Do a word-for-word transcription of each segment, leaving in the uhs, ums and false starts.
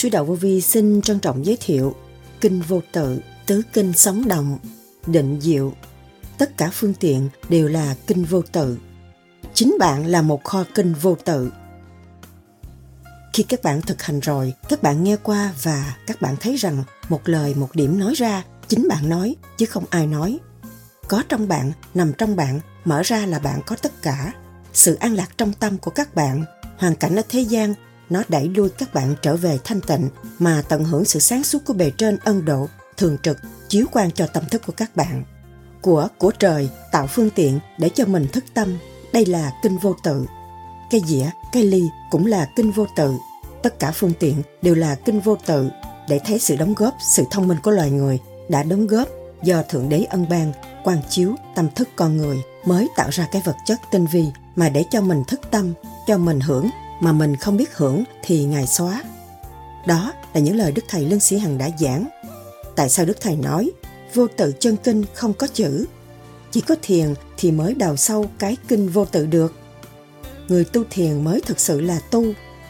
Sư Đạo Vô Vi xin trân trọng giới thiệu Kinh Vô Tự, Tứ Kinh Sống Động, Định Diệu. Tất cả phương tiện đều là Kinh Vô Tự. Chính bạn là một kho Kinh Vô Tự. Khi các bạn thực hành rồi, các bạn nghe qua và các bạn thấy rằng một lời một điểm nói ra, chính bạn nói chứ không ai nói. Có trong bạn, nằm trong bạn, mở ra là bạn có tất cả. Sự an lạc trong tâm của các bạn, hoàn cảnh ở thế gian, nó đẩy lui các bạn trở về thanh tịnh mà tận hưởng sự sáng suốt của bề trên ân độ, thường trực, chiếu quang cho tâm thức của các bạn. Của của trời tạo phương tiện để cho mình thức tâm, đây là Kinh Vô Tự. Cây dĩa, cây ly cũng là Kinh Vô Tự. Tất cả phương tiện đều là Kinh Vô Tự để thấy sự đóng góp, sự thông minh của loài người đã đóng góp do Thượng Đế ân ban, quang chiếu tâm thức con người mới tạo ra cái vật chất tinh vi mà để cho mình thức tâm, cho mình hưởng, mà mình không biết hưởng thì Ngài xóa. Đó là những lời Đức Thầy Lương Sĩ Hằng đã giảng. Tại sao Đức Thầy nói Vô Tự chân kinh không có chữ? Chỉ có thiền thì mới đào sâu cái Kinh Vô Tự được. Người tu thiền mới thực sự là tu.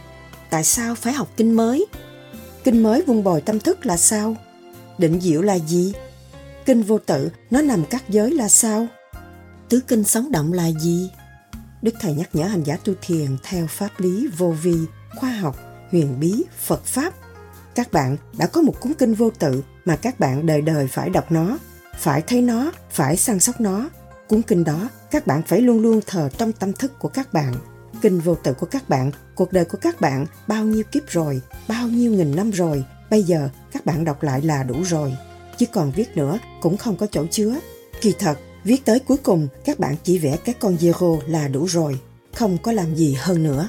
Tại sao phải học kinh mới? Kinh mới vun bồi tâm thức là sao? Định diệu là gì? Kinh Vô Tự nó nằm các giới là sao? Tứ kinh sống động là gì? Đức Thầy nhắc nhở hành giả tu thiền theo pháp lý vô vi, khoa học, huyền bí, Phật Pháp. Các bạn đã có một cuốn Kinh Vô Tự mà các bạn đời đời phải đọc nó, phải thấy nó, phải săn sóc nó. Cuốn kinh đó các bạn phải luôn luôn thờ trong tâm thức của các bạn. Kinh Vô Tự của các bạn, cuộc đời của các bạn bao nhiêu kiếp rồi, bao nhiêu nghìn năm rồi, bây giờ các bạn đọc lại là đủ rồi. Chứ còn viết nữa cũng không có chỗ chứa. Kỳ thật, viết tới cuối cùng các bạn chỉ vẽ cái con zero là đủ rồi, không có làm gì hơn nữa.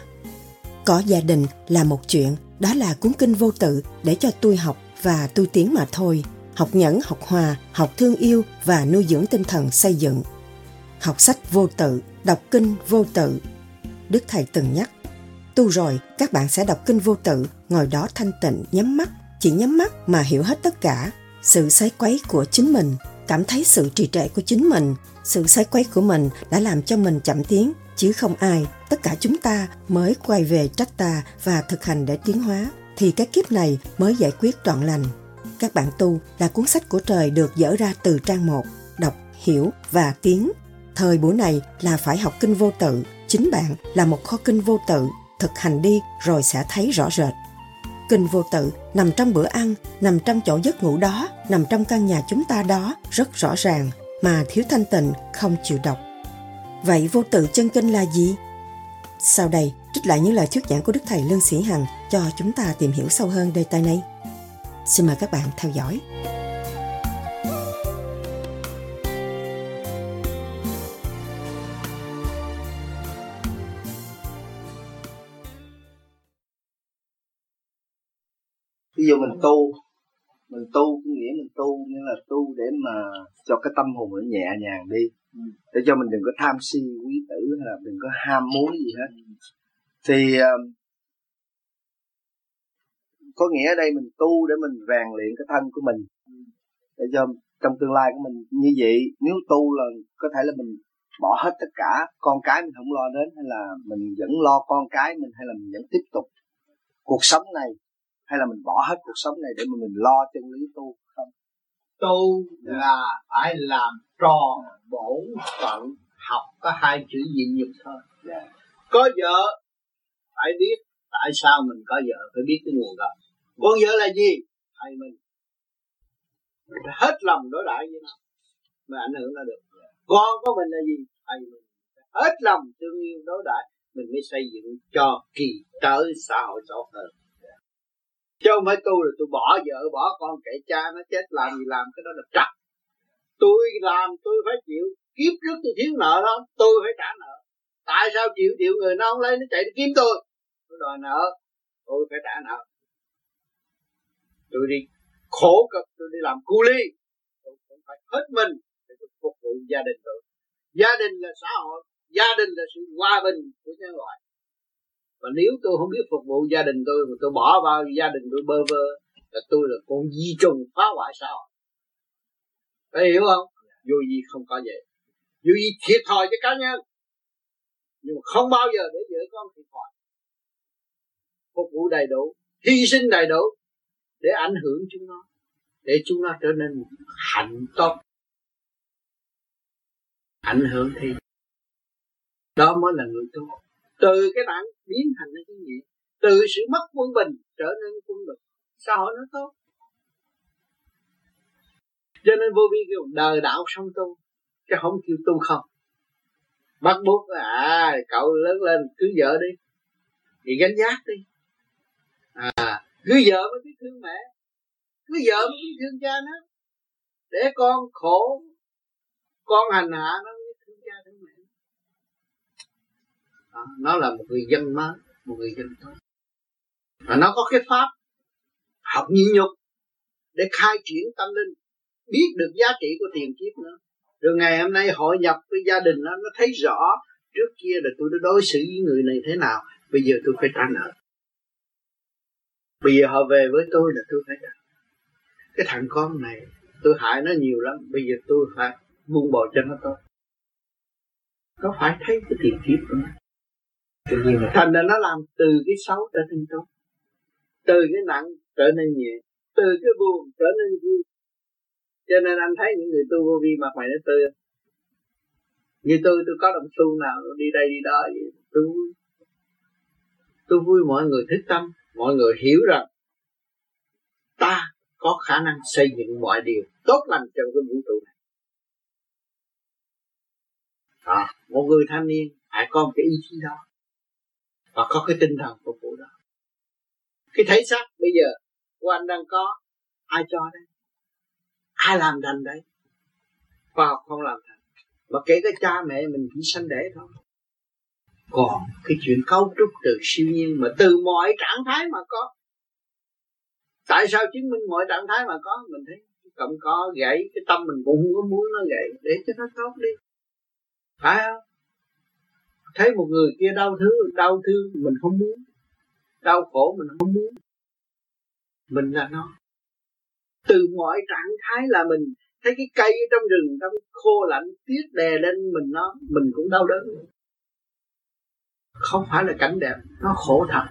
Có gia đình là một chuyện, đó là cuốn Kinh Vô Tự để cho tôi học và tôi tiến mà thôi. Học nhẫn, học hòa, học thương yêu và nuôi dưỡng tinh thần xây dựng. Học sách vô tự, đọc kinh vô tự. Đức Thầy từng nhắc, tu rồi các bạn sẽ đọc Kinh Vô Tự, ngồi đó thanh tịnh, nhắm mắt, chỉ nhắm mắt mà hiểu hết tất cả. Sự sấy quấy của chính mình, cảm thấy sự trì trệ của chính mình, sự sấy quấy của mình đã làm cho mình chậm tiến, chứ không ai. Tất cả chúng ta mới quay về trách ta và thực hành để tiến hóa, thì cái kiếp này mới giải quyết trọn lành. Các bạn tu là cuốn sách của trời được dở ra từ trang một, đọc, hiểu và tiến. Thời buổi này là phải học Kinh Vô Tự, chính bạn là một kho Kinh Vô Tự, thực hành đi rồi sẽ thấy rõ rệt. Kinh Vô Tự nằm trong bữa ăn, nằm trong chỗ giấc ngủ đó, nằm trong căn nhà chúng ta đó, rất rõ ràng, mà thiếu thanh tịnh không chịu đọc. Vậy Vô Tự chân kinh là gì? Sau đây, trích lại những lời thuyết giảng của Đức Thầy Lương Sĩ Hằng cho chúng ta tìm hiểu sâu hơn đề tài này. Xin mời các bạn theo dõi. Ví dụ mình tu, mình tu có nghĩa mình tu nghĩa là tu để mà cho cái tâm hồn nó nhẹ nhàng đi, để cho mình đừng có tham si quý tử hay là đừng có ham muốn gì hết. Thì uh, có nghĩa ở đây mình tu để mình rèn luyện cái thân của mình, để cho trong tương lai của mình như vậy. Nếu tu là có thể là mình bỏ hết tất cả, con cái mình không lo đến, hay là mình vẫn lo con cái mình, hay là mình vẫn tiếp tục cuộc sống này, hay là mình bỏ hết cuộc sống này để mà mình lo chân lý tu không? Tu yeah. là phải làm tròn bổn phận, học có hai chữ nhịn nhục thôi. Yeah. Có vợ phải biết tại sao mình có vợ, phải biết cái nguồn gốc. Con vợ là gì? Thầy mình. Mình phải hết lòng đối đãi với nó mới ảnh hưởng nó được. Con của mình là gì? Thầy mình. Hết lòng thương yêu đối đãi mình mới xây dựng cho kỳ tới xã hội tốt hơn. Chứ không phải tu rồi tôi bỏ vợ bỏ con kệ cha nó chết, làm gì làm, cái đó là trật. Tôi làm tôi phải chịu, kiếp trước tôi thiếu nợ đó, tôi phải trả nợ. Tại sao chịu chịu người nó không lấy, nó chạy đi kiếm tôi, tôi đòi nợ, tôi phải trả nợ. Tôi đi khổ cực, tôi đi làm cu ly, tôi cũng phải hết mình để tôi phục vụ gia đình tôi. Gia đình là xã hội, gia đình là sự hòa bình của nhân loại. Và nếu tôi không biết phục vụ gia đình tôi mà tôi bỏ vào gia đình tôi bơ vơ, là tôi là con di trùng phá hoại xã hội. Phải hiểu không? Dù gì không có vậy. Dù gì thiệt thòi cho cá nhân, nhưng mà không bao giờ để vợ con thiệt thòi. Phục vụ đầy đủ hy sinh đầy đủ để ảnh hưởng chúng nó, để chúng nó trở nên một hạnh tốt, ảnh hưởng thì đó mới là người tốt. Từ cái nặng biến thành cái nhẹ, từ sự mất quân bình trở nên quân bình, xã hội nó tốt. Cho nên vô vi kêu đời đạo song tu, chứ không kêu tu không. Bắt buộc à cậu lớn lên cưới vợ đi, thì gánh giác đi. À cưới vợ mới biết thương mẹ, cưới vợ mới biết thương cha nó. Để con khổ, con hành hạ nó biết thương cha thương mẹ. Đó, nó là một người dân mới, một người dân tốt. Và nó có cái pháp học nhịn nhục để khai triển tâm linh, biết được giá trị của tiền kiếp nữa. Rồi ngày hôm nay hội nhập với gia đình nó, nó thấy rõ trước kia là tôi đã đối xử với người này thế nào, bây giờ tôi phải trả nợ. Bây giờ họ về với tôi là tôi phải trả. Cái thằng con này tôi hại nó nhiều lắm, bây giờ tôi phải buông bỏ cho nó tốt. Nó phải thấy cái tiền kiếp của nó. Thành ra nó làm từ cái xấu trở nên tốt, từ cái nặng trở nên nhẹ, từ cái buồn trở nên vui. Cho nên anh thấy những người tu vô vi mặt mày nó tươi. Như tôi, tôi có đồng xu nào đi đây đi đó, tôi vui. Tôi vui mọi người thích tâm, mọi người hiểu rằng ta có khả năng xây dựng mọi điều tốt lành trong cái vũ trụ này. À, một người thanh niên phải có một cái ý chí đó và có cái tinh thần phục vụ đó. Cái thể xác bây giờ của anh đang có, ai cho đây? Ai làm thành đấy? Khoa học không làm thành. Mà kể cả cha mẹ mình chỉ sanh đẻ thôi. Còn cái chuyện cấu trúc từ siêu nhiên mà từ mọi trạng thái mà có. Tại sao chứng minh mọi trạng thái mà có? Mình thấy cầm có gãy, cái tâm mình cũng không có muốn nó gãy, để cho nó tốt đi. Phải không? Thấy một người kia đau thương, đau thương mình không muốn, đau khổ mình không muốn. Mình là nó. Từ mọi trạng thái là mình. Thấy cái cây trong rừng, trong khô lạnh, tuyết đè lên mình nó, mình cũng đau đớn. Không phải là cảnh đẹp, nó khổ thật.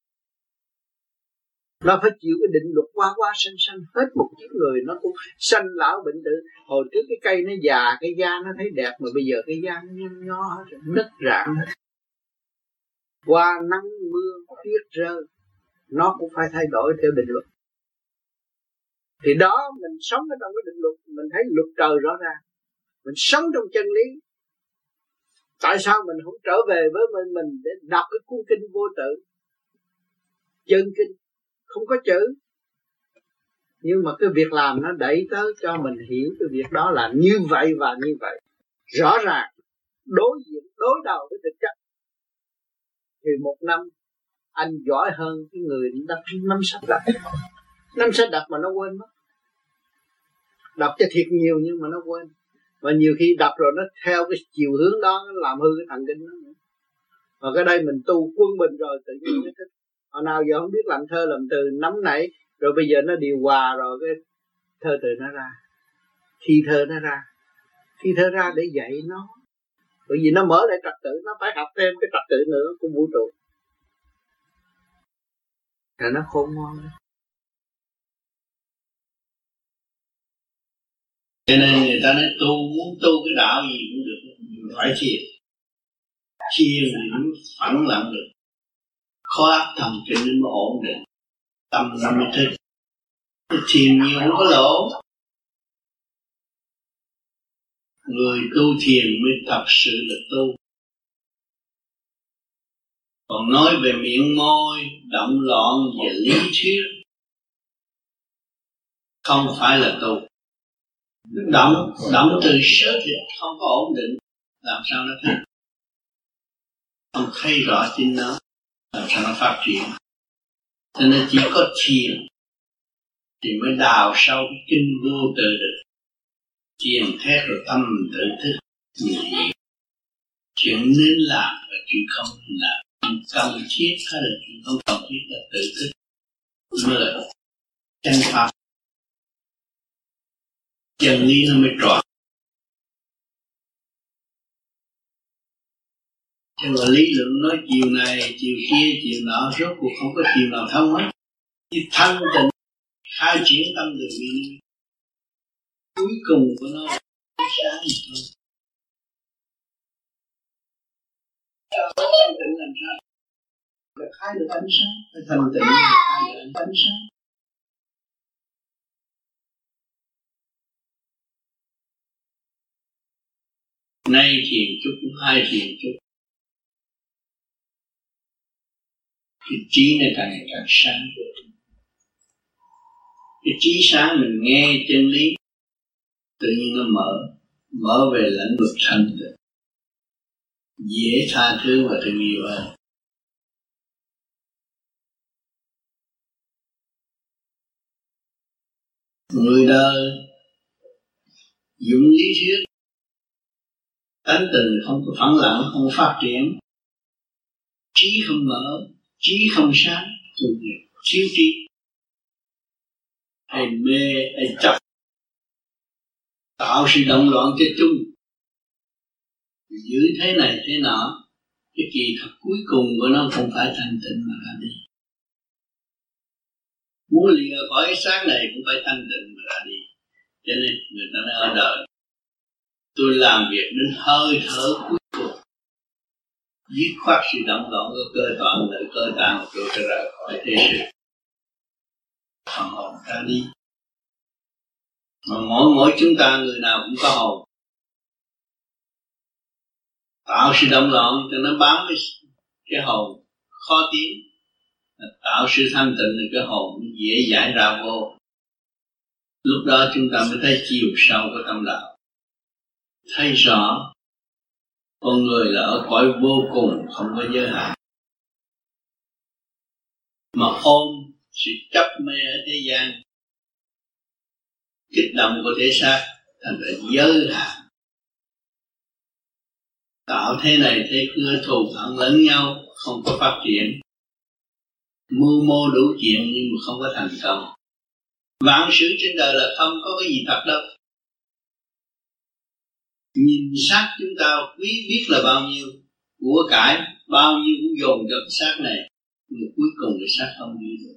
Nó phải chịu cái định luật qua qua sanh sanh. Hết một chiếc người nó cũng sanh lão bệnh tử. Hồi trước cái cây nó già, cái da nó thấy đẹp, mà bây giờ cái da nó nhăn nhó hết rồi, nứt rạn hết. Qua nắng mưa, tuyết rơi, nó cũng phải thay đổi theo định luật. Thì đó mình sống ở trong cái định luật, mình thấy luật trời rõ ràng, mình sống trong chân lý. Tại sao mình không trở về với mình, mình để đọc cái cuốn kinh vô tự, chân kinh không có chữ, nhưng mà cái việc làm nó đẩy tới cho mình hiểu cái việc đó là như vậy và như vậy rõ ràng, đối diện đối đầu với thực chất. Thì một năm anh giỏi hơn cái người đọc năm sách đọc năm sách đọc mà nó quên mất. Đọc cho thiệt nhiều nhưng mà nó quên. Và nhiều khi đọc rồi nó theo cái chiều hướng đó, nó làm hư cái thần kinh đó nữa. Và cái đây mình tu quân bình rồi tự nhiên nó thích. Hồi nào giờ không biết làm thơ làm từ nắm nảy, rồi bây giờ nó điều hòa rồi cái thơ từ nó ra, thi thơ nó ra, thi thơ ra để dạy nó. Bởi vì nó mở lại trật tự, nó phải học thêm cái trật tự nữa của vũ trụ. Rồi nó khôn ngoan. Cho nên người ta nói tu, muốn tu cái đạo gì cũng được, phải thiền. Thiền thì mới phẳng lặng được. Khó áp thầm cho nên mới ổn định. Tâm nó mới thích. Thiền nhiều không có lỗ. Người tu thiền mới thật sự là tu. Còn nói về miệng môi, động loạn về lý thuyết, không phải là tu. Động, động từ sớ thịt không có ổn định, làm sao nó thích? Không thấy rõ chính nó, làm sao nó phát triển? Cho nên chỉ có thiền thì mới đào sâu cái kinh vô tự được. Thiền thét rồi tâm tự thức như vậy. Chuyện nên làm và chuyện không nên làm, chuyện cần thiết hay là chuyện không cần thiết là tự thức mới là chân pháp. Chân lý nó mới trọn. Chứ mà lý luận nói chiều này, chiều kia, chiều nọ, rốt cuộc không có chiều nào thông hết. thì thanh tịnh khai triển tâm từ bi, cuối cùng của nó là ánh sáng thôi. Sao thanh tịnh làm sao để khai được ánh sáng? Phải thanh tịnh để khai được ánh sáng. Nay thiền chút, hai thiền chút, cái trí này càng ngày càng sáng. Cái trí sáng mình nghe chân lý, tự nhiên nó mở, mở về lãnh vực thanh tịnh, dễ tha thứ và thương yêu hơn. Người đời dụng lý thuyết, tánh tình không có phẳng lặng, không phát triển, trí không mở, trí không sáng, thiếu trí, hay mê, hay chấp, tạo sự động loạn cho chung, giữ thế này thế nọ, cái kỳ thật cuối cùng của nó không phải thanh tịnh mà ra đi. Muốn lìa khỏi cái sáng này cũng phải thanh tịnh mà ra đi. Cho nên người ta nói ở đời, tôi làm việc đến hơi thở cuối cùng, dứt khoát sự động loạn của cơ toàn lợi cơ tạng, tôi sẽ rời khỏi thế sự phần hồn ra đi. Mà mỗi mỗi chúng ta người nào cũng có hồn, tạo sự động loạn cho nó bám với cái hồn khó tiến, tạo sự thanh tịnh thì cái hồn dễ giải ra vô. Lúc đó chúng ta mới thấy chiều sâu của tâm đạo, thấy rõ con người là ở cõi vô cùng không có giới hạn, mà ôm sự chấp mê ở thế gian, kích động của thể xác thành ra giới hạn, tạo thế này thế kia thù hận lẫn nhau, không có phát triển, mưu mô đủ chuyện nhưng mà không có thành công. Vạn sự trên đời là không có cái gì thật đâu. Nhìn xác chúng ta quý biết là bao nhiêu của cải, bao nhiêu cũng dồn cho cái xác này, nhưng cuối cùng cái xác không như được.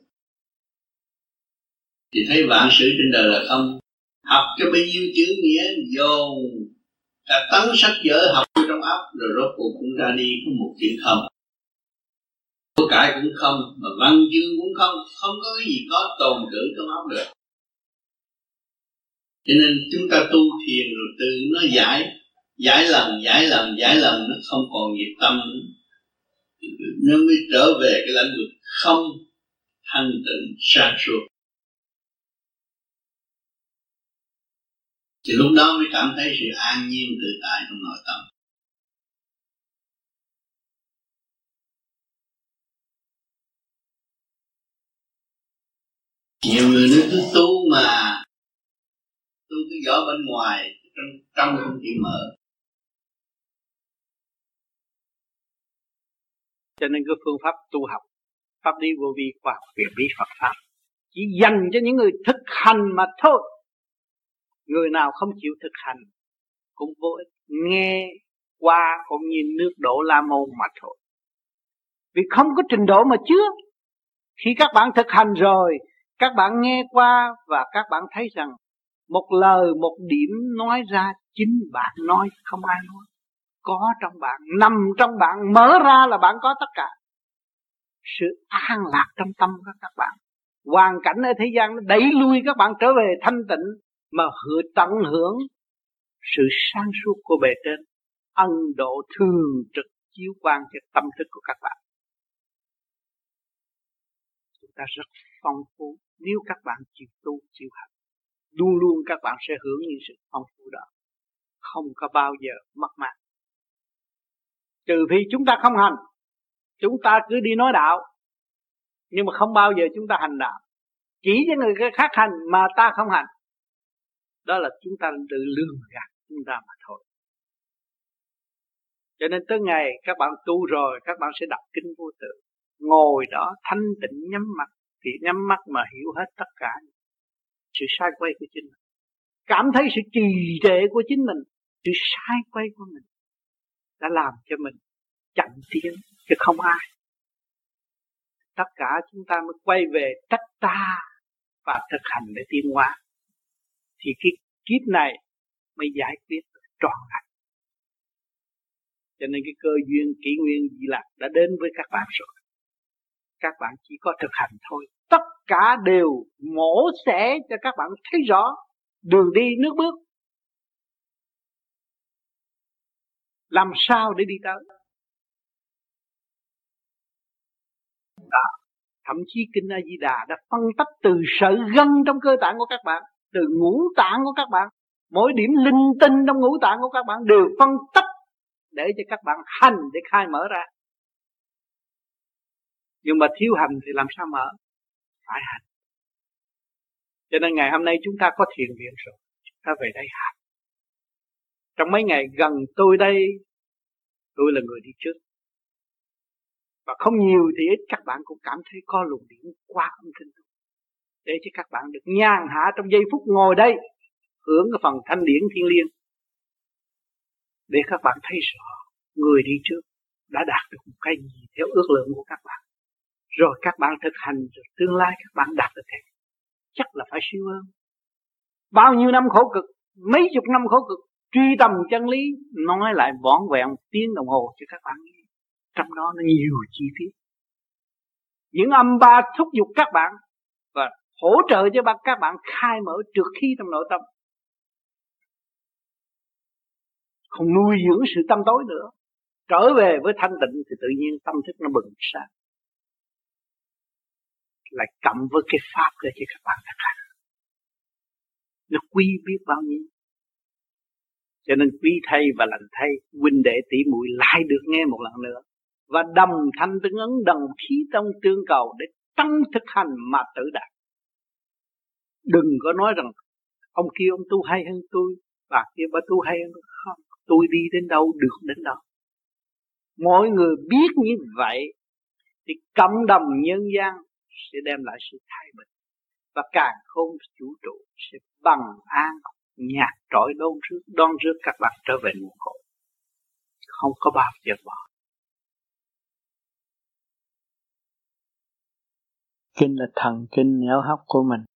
Thì thấy vạn sự trên đời là không. Học cho bao nhiêu chữ nghĩa, dồn cả tấn sách vở học trong óc, rồi rốt cuộc cũng ra đi có một chữ không. Của cải cũng không, mà văn chương cũng không, không có cái gì có tồn trữ trong óc được. Cho nên chúng ta tu thiền rồi từ nó giải, giải lần, giải lần, giải lần, nó không còn nhiệt tâm nữa. Nó mới trở về cái lãnh vực không thanh tịnh sáng suốt. Thì lúc đó mới cảm thấy sự an nhiên tự tại trong nội tâm. Nhiều người nói cứ tu mà, tu cái vỏ bên ngoài, trong, trong không chịu mở. Cho nên cái phương pháp tu học, pháp lý vô vi khoa học quyền bí Phật pháp chỉ dành cho những người thực hành mà thôi. Người nào không chịu thực hành cũng vô ích, nghe qua cũng như nước đổ La Môn mà thôi. Vì không có trình độ mà chứa. Khi các bạn thực hành rồi, các bạn nghe qua và các bạn thấy rằng một lời, một điểm nói ra chính bạn nói, không ai nói. Có trong bạn, nằm trong bạn, mở ra là bạn có tất cả. Sự an lạc trong tâm của các bạn. Hoàn cảnh ở thế gian nó đẩy lui các bạn trở về thanh tịnh, mà hưởng tận hưởng sự sáng suốt của bề trên, ân độ thường trực chiếu quang cho tâm thức của các bạn. Chúng ta rất phong phú nếu các bạn chịu tu chịu hành, luôn luôn các bạn sẽ hưởng những sự phong phú đó, không có bao giờ mất mát. Trừ phi chúng ta không hành, chúng ta cứ đi nói đạo, nhưng mà không bao giờ chúng ta hành đạo, chỉ cho người khác hành mà ta không hành. Đó là chúng ta tự lường gạt chúng ta mà thôi. Cho nên tới ngày các bạn tu rồi, các bạn sẽ đọc kinh vô tự, ngồi đó thanh tịnh nhắm mắt, thì nhắm mắt mà hiểu hết tất cả sự sai quay của chính mình, cảm thấy sự trì trệ của chính mình, sự sai quay của mình đã làm cho mình chậm tiến chứ không ai. tất cả chúng ta mới quay về trách ta và thực hành để tiến hóa. Thì cái kiếp này mới giải quyết trọn vẹn. Cho nên cái cơ duyên kỷ nguyên Di Lặc đã đến với các bạn rồi. Các bạn chỉ có thực hành thôi. Tất cả đều mổ xẻ cho các bạn thấy rõ đường đi nước bước. Làm sao để đi tới. Đó. Thậm chí Kinh A Di Đà đã phân tách từ sợi gân trong cơ tạng của các bạn, từ ngũ tạng của các bạn. Mỗi điểm linh tinh trong ngũ tạng của các bạn đều phân tách để cho các bạn hành để khai mở ra. Nhưng mà thiếu hành thì làm sao mở? Phải hành. Cho nên ngày hôm nay chúng ta có thiền viện rồi, chúng ta về đây hành. Trong mấy ngày gần tôi đây, tôi là người đi trước. Và không nhiều thì ít các bạn cũng cảm thấy có luồng điển qua âm thanh tôi. Để cho các bạn được nhàn hạ trong giây phút ngồi đây, hưởng cái phần thanh điển thiên liêng. Để các bạn thấy rõ, người đi trước đã đạt được một cái gì theo ước lượng của các bạn. Rồi các bạn thực hành, rồi tương lai các bạn đạt được thế. Chắc là phải siêu hơn. Bao nhiêu năm khổ cực, mấy chục năm khổ cực, truy tầm chân lý, nói lại vỏn vẹn một tiếng đồng hồ cho các bạn nghe. Trong đó nó nhiều chi tiết. Những âm ba thúc giục các bạn và hỗ trợ cho các bạn khai mở trượt khí trong nội tâm. Không nuôi dưỡng sự tâm tối nữa. Trở về với thanh tịnh thì tự nhiên tâm thức nó bừng sáng. Lại cộng với cái pháp để cho các bạn thực hành. Nó quý biết bao nhiêu. Cho nên quý thầy và lành thầy, huynh đệ tỷ muội lại được nghe một lần nữa. Và đồng thanh tương ứng, đồng khí trong tương cầu để trong thực hành mà tự đạt. Đừng có nói rằng ông kia ông tu hay hơn tôi, bà kia bà tu hay hơn tôi. Không, tôi đi đến đâu được đến đâu. Mỗi người biết như vậy thì cộng đồng nhân gian sẽ đem lại sự thái bình. Và càng khôn vũ trụ sẽ bằng an nhạt trỗi đón rước, đón rước các bạn trở về nguồn cội. Không có bao giờ bỏ. Kinh là thần kinh nhớ hấp của mình.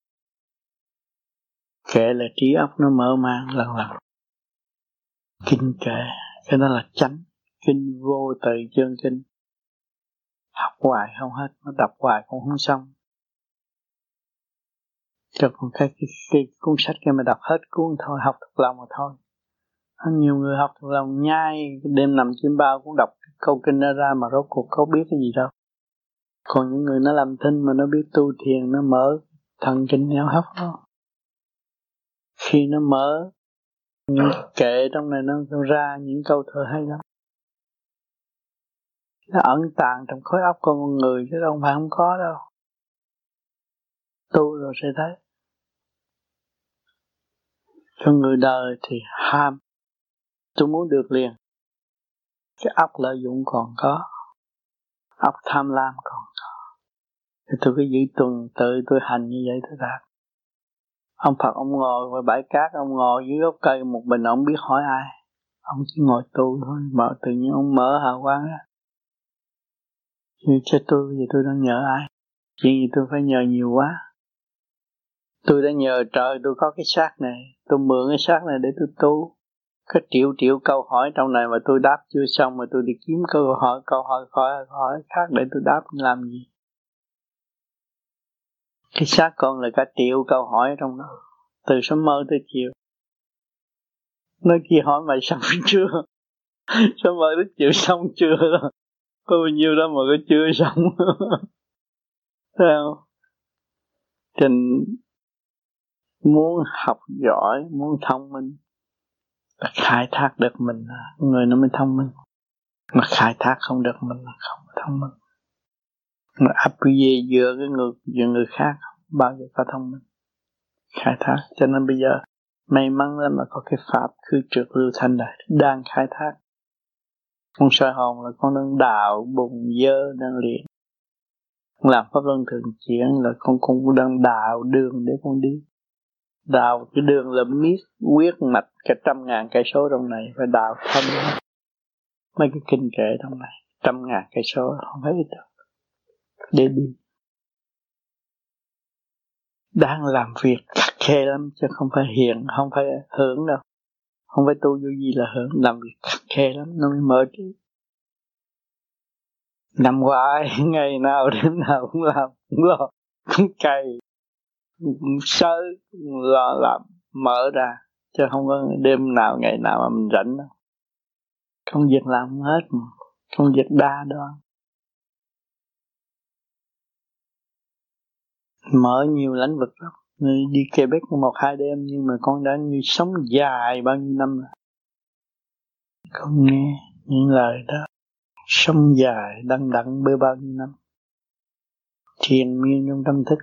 Kệ là trí óc nó mở mang lần lần. Kinh kệ, cái đó là chánh. Kinh vô tự chân kinh. Học hoài không hết, nó đọc hoài cũng không xong. Cho còn cái, cái, cái cuốn sách kia mà đọc hết cuốn thôi, học thuộc lòng mà thôi. Nhiều người học thuộc lòng nhai, đêm nằm chim bao cũng đọc câu kinh đó ra mà rốt cuộc có biết cái gì đâu. Còn những người nó làm thinh mà nó biết tu thiền, nó mở thần kinh nẻo hấp đó. Khi nó mở những kệ trong này nó ra những câu thơ hay lắm. Nó ẩn tàng trong khối óc con người chứ không phải không có đâu. Tu rồi sẽ thấy. Cho người đời thì ham. Tôi muốn được liền. Cái óc lợi dụng còn có. Óc tham lam còn có. Thì tôi cứ giữ tuần tự tôi hành như vậy tôi đạt. Ông Phật ông ngồi ngoài bãi cát, ông ngồi dưới gốc cây một mình, ông biết hỏi ai. Ông chỉ ngồi tu thôi, mà tự nhiên ông mở hào quang ra. Chứ cho tôi, giờ tôi đang nhờ ai? Chuyện gì tôi phải nhờ nhiều quá. Tôi đã nhờ trời tôi có cái xác này, tôi mượn cái xác này để tôi tu. Có triệu triệu câu hỏi trong này mà tôi đáp chưa xong mà tôi đi kiếm câu hỏi, câu hỏi, hỏi, hỏi khác để tôi đáp làm gì? Cái xác con là cả triệu câu hỏi trong đó, từ sớm mơ tới chiều. Nói kia hỏi mày xong chưa? Sao mơ tới chiều xong chưa đó? Có bao nhiêu đó mà có chưa xong. Sao? Trình muốn học giỏi, muốn thông minh, là khai thác được mình là người nó mới thông minh. Mà khai thác không được mình là không thông minh. Mà áp về dựa cái người, dựa người khác bao giờ có thông minh. Khai thác. Cho nên bây giờ may mắn lắm là có cái pháp khứ trượt lưu thanh này đang khai thác. Con soi hồn là con đang đạo bùn dơ đang luyện. Làm pháp luân thường chuyển là con cũng đang đạo đường để con đi. Đào cái đường là miết quyết mạch cả trăm ngàn cây số trong này, phải đào thông mấy cái kinh kệ trong này trăm ngàn cây số không phải ít đâu. để đi. Đang làm việc khắc khe lắm chứ không phải hiện, không phải hưởng đâu. Không phải tu vô gì là hưởng, làm việc khắc khe lắm nó mới mở trí. Nằm hoài ngày nào đêm nào cũng làm, cũng lo, cũng cày, cũng sơ, cũng lo làm mở ra, chứ không có đêm nào ngày nào mà mình rảnh đâu. Công việc làm không hết mà, công việc đa đoan. Mở nhiều lĩnh vực lắm. Người đi Quebec một hai đêm nhưng mà con đã như sống dài bao nhiêu năm rồi. Con nghe những lời đó. Sống dài đăng đẳng bơi bao nhiêu năm. Triền miên trong tâm thức.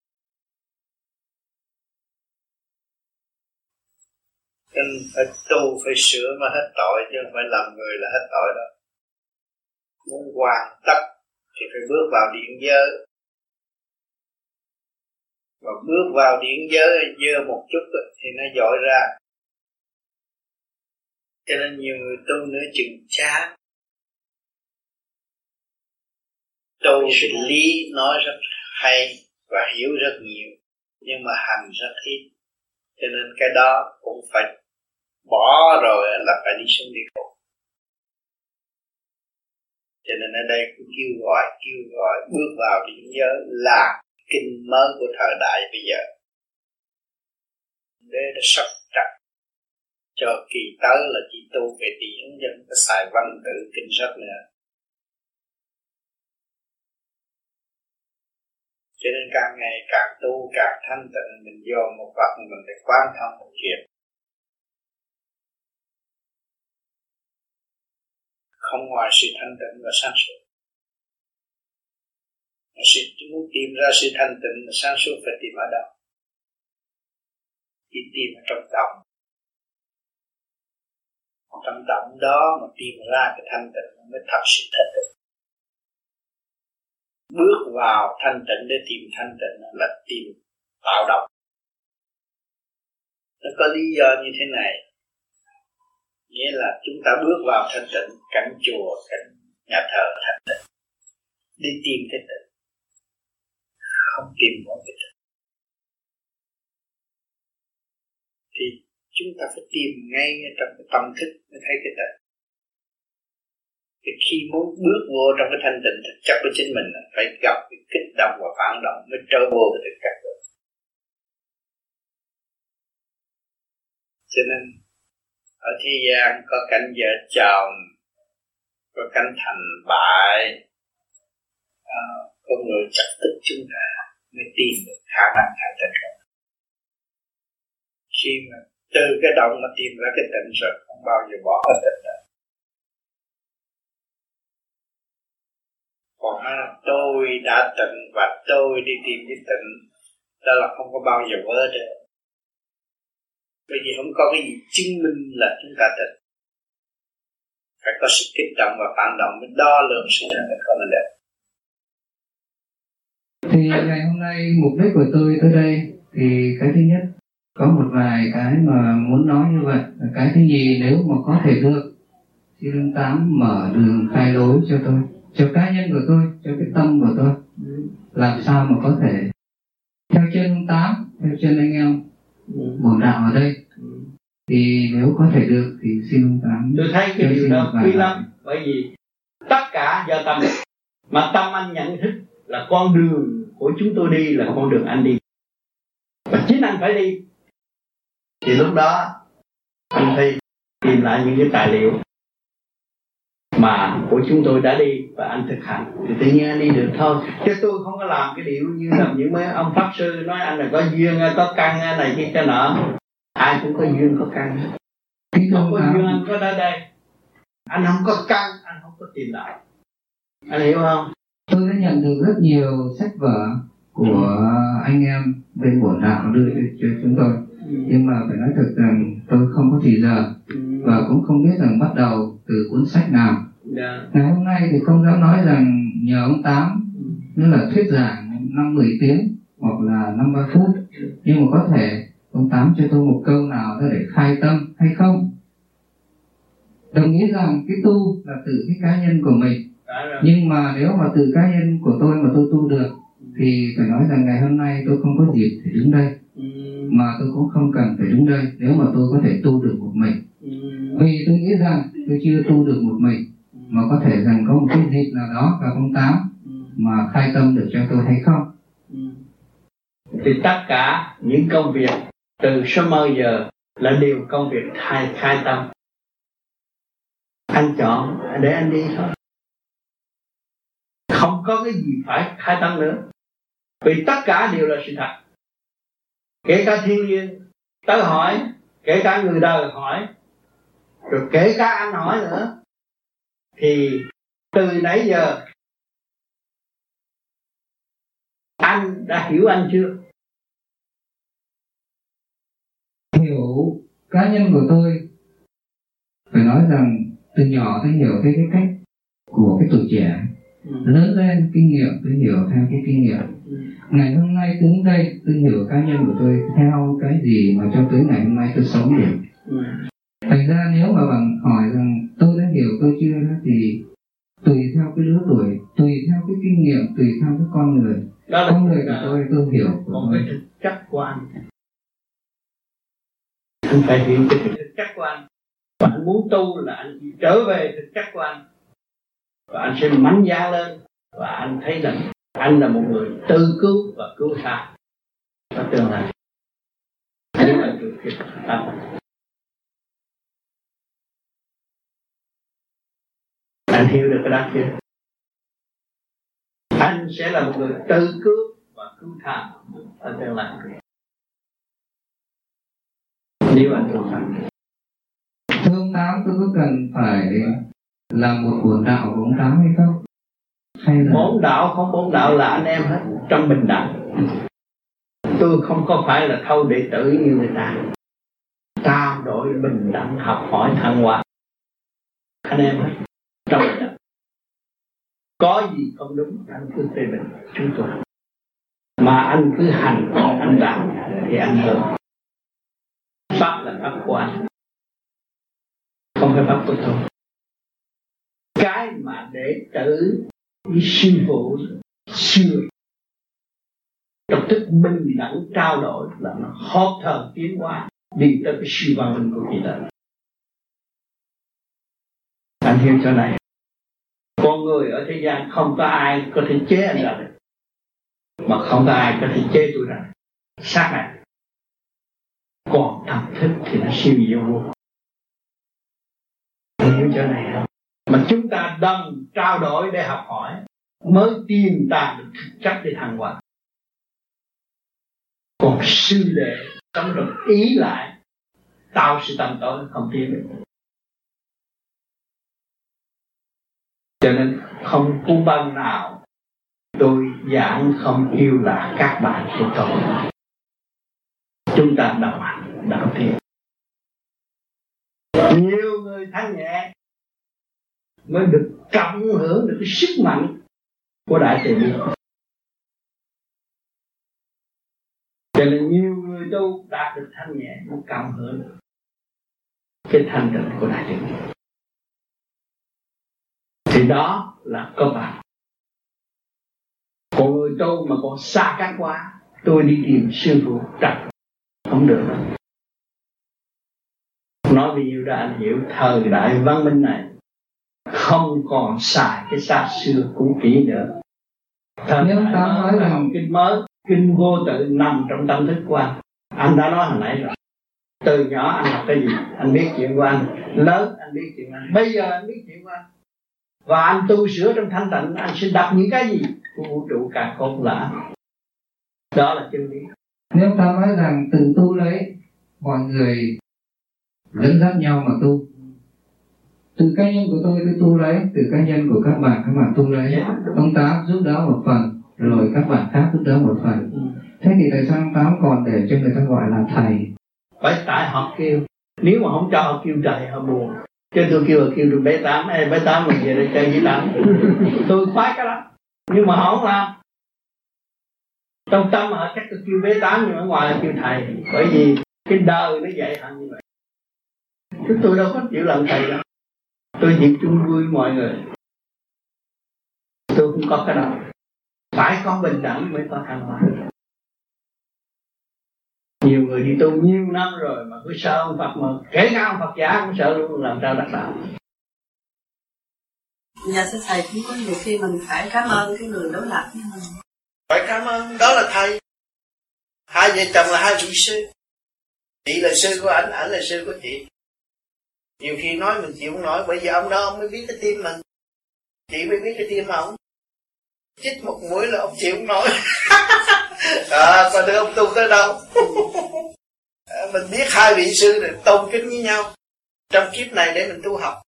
Nên phải tu, phải sửa mà hết tội, chứ không phải làm người là hết tội đâu. Muốn hoàn tất thì phải bước vào điện giới. Và bước vào điện giới dơ một chút thì nó dội ra. Cho nên nhiều người tu nửa chừng chán. Tu lý nói rất hay và hiểu rất nhiều, nhưng mà hành rất ít. Cho nên cái đó cũng phải bỏ rồi là phải đi xuống địa ngục. Cho nên ở đây cũng kêu gọi, kêu gọi bước vào điện giới là kinh mới của thời đại bây giờ. Để nó sắp chặt cho kỳ tới là chỉ tu về điển, dân có xài văn tự kinh sách nữa. Cho nên càng ngày càng tu càng thanh tịnh, mình vô một vật mình phải quán thông một chuyện. Không ngoài sự thanh tịnh và sáng suốt. Sự muốn tìm ra sự thanh tịnh và sáng suốt phải tìm ở đâu? Chỉ tìm ở trong động. Trong động đó mà tìm ra cái thanh tịnh mới thật sự thanh tịnh. Bước vào thanh tịnh để tìm thanh tịnh là tìm tạo động. Nó có lý do như thế này. Nghĩa là chúng ta bước vào thanh tịnh, cảnh chùa, cảnh nhà thờ thanh tịnh. Đi tìm cái tịnh. Không tìm một cái tịnh. Thì chúng ta phải tìm ngay trong cái tâm thức mới thấy cái tịnh. Thì khi muốn bước vô trong cái thanh tịnh thực chất của chính mình phải gặp cái kích động và phản động mới trở vô được tất cả được. Cho nên ở thế gian có cảnh vợ chồng, có cảnh thành bại, à, có người chặt tức chúng ta mới tìm được khả năng thanh tịnh. Khi mà từ cái động mà tìm ra cái tịnh rồi không bao giờ bỏ cái tịnh nữa. Còn à, tôi đã tịnh và tôi đi tìm cái tịnh, đó là không có bao giờ vỡ được. Bởi vì không có cái gì chứng minh là chúng ta tịnh. Phải có sự kích động và phản động mới đo lường sự thanh tịnh của mình được. Thì ngày hôm nay mục đích của tôi tới đây thì cái thứ nhất có một vài cái mà muốn nói như vậy. Cái thứ nhì nếu mà có thể được xin ông Tám mở đường khai lối cho tôi, cho cá nhân của tôi, cho cái tâm của tôi, làm sao mà có thể theo chân ông Tám, theo chân anh em bổn đạo ở đây. Thì nếu có thể được thì xin ông Tám. Tôi thấy cái điều đó quý lắm, bởi vì tất cả do tâm, mà tâm anh nhận thức là con đường của chúng tôi đi là con đường anh đi, và chính anh phải đi. Thì lúc đó anh phải tìm lại những cái tài liệu mà của chúng tôi đã đi và anh thực hành thì tự nhiên anh đi được thôi. Chứ tôi không có làm cái điều như là những mấy ông pháp sư nói anh là có duyên, có căn này kia cho nọ. Ai cũng có duyên có căn. Không có duyên anh có ở đây, anh không có căn, anh không có tìm lại. Anh hiểu không? Tôi đã nhận được rất nhiều sách vở của anh em bên bổn đạo đưa cho chúng tôi. Ừ. Nhưng mà phải nói thật rằng tôi không có thì giờ. Ừ. Và cũng không biết rằng bắt đầu từ cuốn sách nào. Yeah. Ngày hôm nay thì không dám nói rằng nhờ ông Tám ừ. như là thuyết giảng năm mười tiếng hoặc là năm ba phút. Ừ. Nhưng mà có thể ông Tám cho tôi một câu nào đó để khai tâm hay không? Đồng ý rằng cái tu là từ cái cá nhân của mình. Nhưng mà nếu mà từ cá nhân của tôi mà tôi tu được thì phải nói rằng ngày hôm nay tôi không có dịp để đứng đây, mà tôi cũng không cần phải đứng đây nếu mà tôi có thể tu được một mình. Vì tôi nghĩ rằng tôi chưa tu được một mình, mà có thể rằng có một cái dịp nào đó vào tháng tám mà khai tâm được cho tôi hay không. Thì tất cả những công việc từ sớm mơ giờ là đều công việc khai, khai tâm. Anh chọn để anh đi thôi, không có cái gì phải khai tâm nữa, vì tất cả đều là sự thật. Kể cả thiên nhiên tới hỏi, kể cả người đời hỏi, rồi kể cả anh hỏi nữa, thì từ nãy giờ anh đã hiểu anh chưa? Hiểu cá nhân của tôi, phải nói rằng từ nhỏ tôi hiểu cái, cái cách của cái tuổi trẻ. Ừ. Lớn lên kinh nghiệm tôi hiểu theo cái kinh nghiệm. Ừ. Ngày hôm nay tôi đến đây tôi hiểu cá nhân của tôi theo cái gì mà cho tới ngày hôm nay tôi sống được. Ừ. Thành ra nếu mà bạn hỏi rằng tôi đã hiểu tôi chưa đó, thì tùy theo cái lứa tuổi, tùy theo cái kinh nghiệm, tùy theo cái con người. Đó là con người của tôi tôi hiểu của một cái thực chất của anh. Anh phải hiểu cái thực chất của anh. Và anh muốn tu là anh trở về thực chất của anh, và anh sẽ mạnh dạn lên, và anh thấy rằng anh là một người tự cứu và cứu tha ở tương lai. Nếu anh được cái tâm, anh hiểu được cái đó chưa? Anh sẽ là một người tự cứu và cứu tha ở tương lai. Nếu anh tu thành. Thương tám tôi có cần phải làm một bổn đạo bổn tám hay không? Hay là bổn đạo không bổn đạo là anh em hết trong bình đẳng. Tôi không có phải là thâu đệ tử như người ta. Trao đổi bình đẳng, học hỏi thăng hoa. Anh em hết trong bình đẳng. Có gì không đúng anh cứ phê bình chúng tôi, mà anh cứ hành anh làm thì anh hưởng. Pháp là pháp của anh, không phải pháp của tôi. Cái mà để tử với sư phụ xưa trong thức bình đẳng trao đổi là nó hợp thời tiến hóa đi tới cái siêu văn minh của kỳ đời. Anh hiểu chỗ này. Con người ở thế gian không có ai có thể chế anh ra được, mà không có ai có thể chế tôi ra. Xác này. Còn tâm thức thì nó siêu diệu vô. Anh hiểu chỗ này không? Mà chúng ta đang trao đổi để học hỏi mới tìm ra được thực chất để thăng hoa. Còn sư đệ sống rồi ý lại tạo sự tầm tối không tiến được. Cho nên không có bằng nào tôi giảng không yêu là các bạn của tôi. Chúng ta đồng hành đạo thiện. Nhiều người thanh nhẹ mới được cộng hưởng được cái sức mạnh của đại từ bi. Cho nên nhiều người tu đạt được thanh nhẹ mới cộng hưởng được cái thanh tịnh của đại từ bi. Thì đó là cơ bản. Còn người tu mà còn xa cách quá, tôi đi tìm sư phụ trật không được đâu. Nói vì nhiều ra anh hiểu thời đại văn minh này không còn xài cái xa xưa cũ kỹ nữa. Thời nếu ta nói rằng kinh mới, kinh vô tự nằm trong tâm thức của anh. Anh đã nói hồi nãy rồi. Từ nhỏ anh học cái gì, anh biết chuyện của anh. Lớn anh biết chuyện của anh. Bây giờ anh biết chuyện của anh. Và anh tu sửa trong thanh tịnh, anh sẽ đọc những cái gì của vũ trụ càng khôn lạ. Đó là chân lý. Nếu ta nói rằng từ tu lấy, mọi người dẫn dắt nhau mà tu. Từ cá nhân của tôi tôi tu lấy, từ cá nhân của các bạn các bạn tu lấy. Ông Tám giúp đỡ một phần, rồi các bạn khác giúp đỡ một phần. Thế thì tại sao ông Tám còn để cho người ta gọi là thầy? Phải tại họ kêu. Nếu mà không cho họ kêu trời họ buồn. Chứ tôi kêu là kêu được bé Tám, Ê, bé Tám mình về đây chơi với Tám. Tôi khoái cái đó. Nhưng mà họ không làm. Trong tâm họ chắc tôi kêu bé Tám, nhưng ở ngoài là kêu thầy. Bởi vì cái đời nó dạy họ như vậy. Chứ tôi đâu có chịu làm thầy đâu. Tôi chịu chung vui mọi người. không có cái đó. Phải có bình đẳng mới có thăng hoa. Nhiều người đi tu nhiều năm rồi mà cứ sợ ông Phật, mà kể cả ông Phật giả cũng sợ luôn, làm sao đắc đạo. Dạ thưa thầy, cũng có nhiều khi mình phải cảm ơn cái người đối lập với mình. Phải cảm ơn, đó là thầy. Hai vợ chồng là hai vị sư. Chị là sư của ảnh, ảnh là sư của chị. Nhiều khi nói mình chịu không nổi, bởi vì ông đó ông mới biết cái tim mình, chị mới biết cái tim ông. Chích một mũi là ông chịu không nổi. À, còn đứa ông tu tới đâu. À, mình biết hai vị sư để tôn kính với nhau trong kiếp này để mình tu học.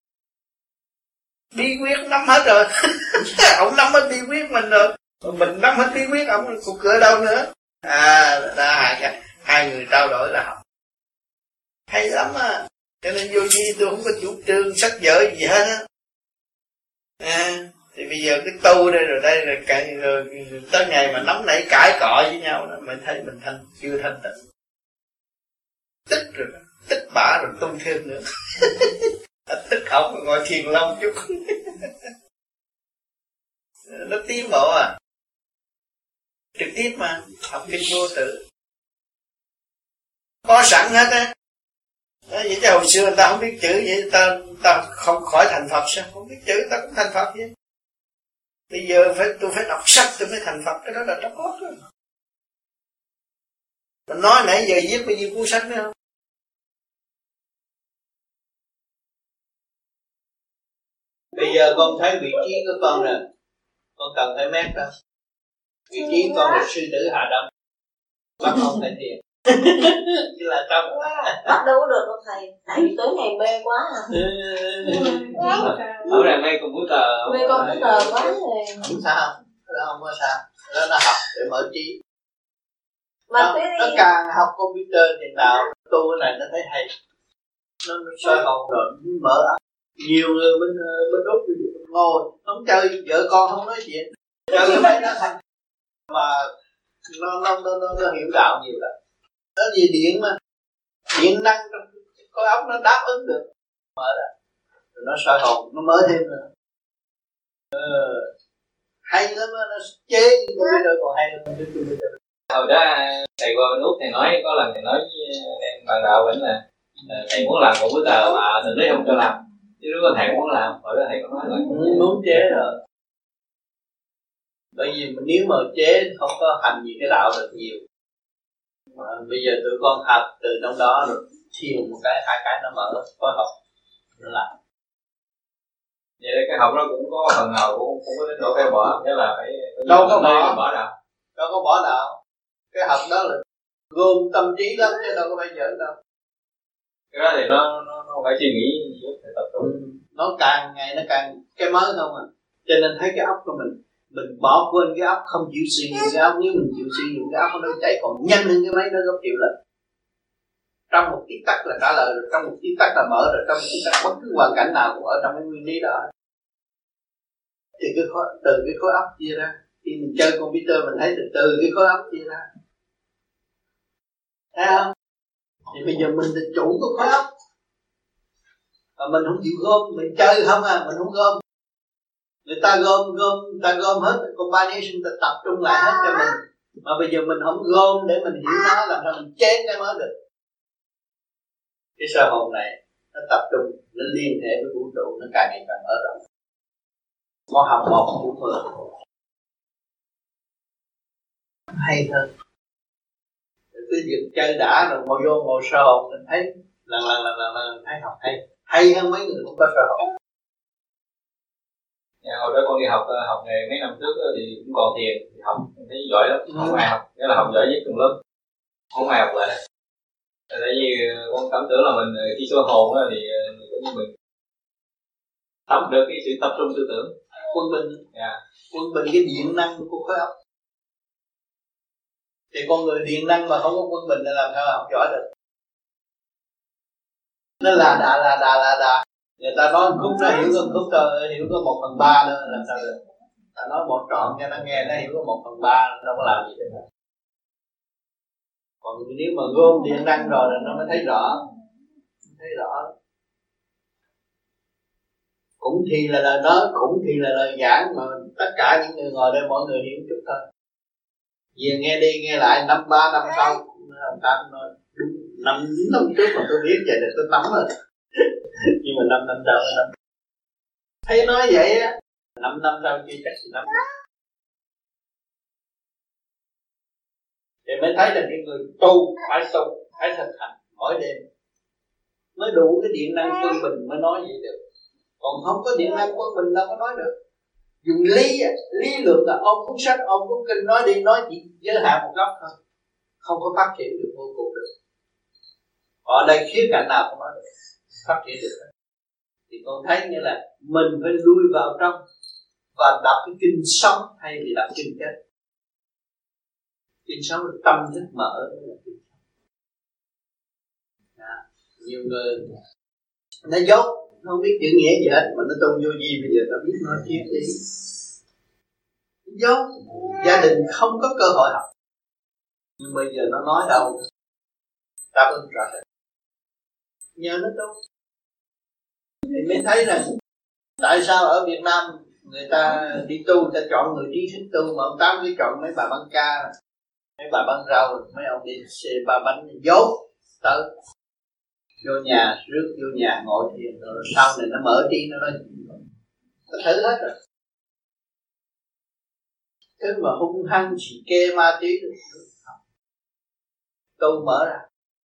Bí quyết nắm hết rồi. Ông nắm hết bí quyết mình rồi, mình nắm hết bí quyết ông còn cửa đâu nữa. À, là hai, hai người trao đổi là học hay lắm á. Cho nên vô vi tôi không có chủ trương sách vở gì hết á. À, thì bây giờ cái tu đây rồi đây rồi, rồi, rồi, rồi tới ngày mà nóng nảy cãi cọ với nhau đó, mình thấy mình thanh chưa thanh tịnh, tích rồi tích bả rồi tu thêm nữa. Tích học rồi ngồi thiền long chút. Nó tiến bộ à, trực tiếp mà học kinh vô tự có sẵn hết á. Vậy chứ hồi xưa người ta không biết chữ, vậy ta ta không khỏi thành Phật sao? Không biết chữ ta cũng thành Phật vậy. Bây giờ phải tôi phải đọc sách tôi mới thành Phật, cái đó là trong óc đó. Mình nói nãy giờ viết bao nhiêu cuốn sách nữa không? Bây giờ con thấy vị trí của con nè, con cần phải mét đâu. Vị trí con là sư tử Hà Đông, bắt ông phải thiền. Chứ là trong quá. Bắt đâu có được đâu thầy, tại vì tối ngày mê quá à. Ở đây mê computer. Mê computer quá rồi. Không sao, cái đó không có sao. Đó là học để mở trí. Mà nó, nó càng học computer thì nào tu cái này nó thấy hay. Nó, nó soi hồn rồi, nó mở óc. Nhiều người bên bên Úc ngồi không chơi, vợ con không nói chuyện, chơi mấy nó thành mà nó nó nó nó, nó hiểu đạo nhiều lắm. Đó gì điện mà điện năng coi óc nó đáp ứng được, mở ra rồi nó soi hồn, nó mở thêm nữa. Ờ, hay lắm á, nó chế computer còn hay hơn computer. Hồi đó thầy qua bên Úc thầy nói, có lần thầy nói với em bạn đạo vẫn là thầy muốn làm computer mà thầy thấy không cho làm, chứ nếu mà thầy muốn làm, hồi đó thầy có nói là muốn chế rồi. Bởi vì nếu mà chế không có hành gì cái đạo được nhiều. Mà bây giờ tụi con học từ trong đó rồi thiền một cái hai cái nó mở phối hợp nó làm. Vậy đấy, cái học nó cũng có phần nào cũng không có đến độ phải bỏ, nghĩa là phải đâu có bỏ, bỏ đạo. Đâu có bỏ đạo. Cái học đó là gồm tâm trí lắm chứ đâu có phải giỡn đâu. Cái đó thì nó nó nó phải suy nghĩ phải tập trung. Ừ. Nó càng ngày nó càng cái mới không à. Cho nên thấy cái óc của mình mình bỏ quên cái óc, không chịu suy nghĩ cái óc. Nếu mình chịu suy nghĩ cái óc nó chạy còn nhanh hơn cái máy nó gấp triệu lần. Trong một tí tắc là trả lời rồi, trong một tí tắc là mở rồi, trong một tí tắc bất cứ hoàn cảnh nào cũng ở trong cái nguyên lý đó. Thì cái khối, từ cái khối óc chia ra, khi mình chơi computer mình thấy từ từ cái khối óc chia ra, thấy không? Thì bây giờ mình là chủ của khối óc, mà mình không chịu gom, mình chơi không à, mình không gom. Người ta gom gom, người ta gom hết combination, ta tập trung lại hết cho mình. Mà bây giờ mình không gom để mình hiểu nó, làm sao mình chế cái mới được. Cái sơ hồn này nó tập trung, nó liên hệ với vũ trụ, nó càng ngày càng mở rộng. Con học một cũng mười hay hơn. Cứ việc chơi đã rồi ngồi vô ngồi sơ hồn mình thấy lần lần lần lần lần thấy học hay hay hơn mấy người không có sơ hồn. Dạ, hồi đó con đi học học nghề mấy năm trước thì cũng còn thiền thì học thấy giỏi lắm, ừ. Không ai học, nghĩa là học giỏi nhất trong lớp, không ai học lại. Tại vì con cảm tưởng là mình khi sơ hồn thì như mình tập được cái sự tập trung tư tưởng. Quân bình, yeah. Quân bình cái điện năng của khối óc. Thì con người điện năng mà không có quân bình thì làm sao học giỏi được? Nó là đà là đà là đà. Người ta nói khúc nó hiểu có khúc thôi, hiểu có một phần ba nữa làm sao được? Ta nói một trọn cho nó nghe nó hiểu có một phần ba, đâu có làm gì được. Còn nếu mà gom điện năng rồi là nó mới thấy rõ, thấy rõ. Cũng thì là lời nói, cũng thì là lời giảng, mà tất cả những người ngồi đây mọi người hiểu chút thôi. Về nghe đi nghe lại năm ba năm sau ông ta nói đúng năm năm trước mà tôi biết vậy là tôi nắm rồi. Nhưng mà năm năm sau nó thấy nói vậy á, năm năm sau chưa chắc thì nắm. Thì mới thấy là những người tu phải tu, phải thực hành mỗi đêm mới đủ cái điện năng quân bình mới nói vậy được. Còn không có điện năng quân bình đâu có nói được. Dùng lý lý luận là ông cuốn sách, ông cuốn kinh nói đi, nói chỉ giới hạn một góc thôi, không có phát triển được vô cùng được. Ở đây khía cạnh nào cũng nói được, phát triển được. Thì con thấy nghĩa là mình phải lui vào trong và đọc cái kinh sống thay vì đọc kinh chết. Kinh sống là tâm thức mở mới là kinh sống. À, nhiều người nó dốt, nó không biết chữ nghĩa gì hết mà nó tu vô gì bây giờ nó biết nói triết lý. Dốt, gia đình không có cơ hội học. Nhưng bây giờ nó nói đâu đáp ứng rõ ràng. Nhờ nó tu. Thì mới thấy rằng tại sao ở Việt Nam người ta đi tu, người ta chọn người trí thức tu, mà ông Tám cứ chọn mấy bà băng ca, mấy bà băng rau, mấy ông đi xe ba bánh dốt tới vô nhà, rước vô nhà ngồi thiền, rồi sau này nó mở trí nó nói nó thử hết rồi. Thứ mà hung hăng chỉ kê ma túy được tu mở ra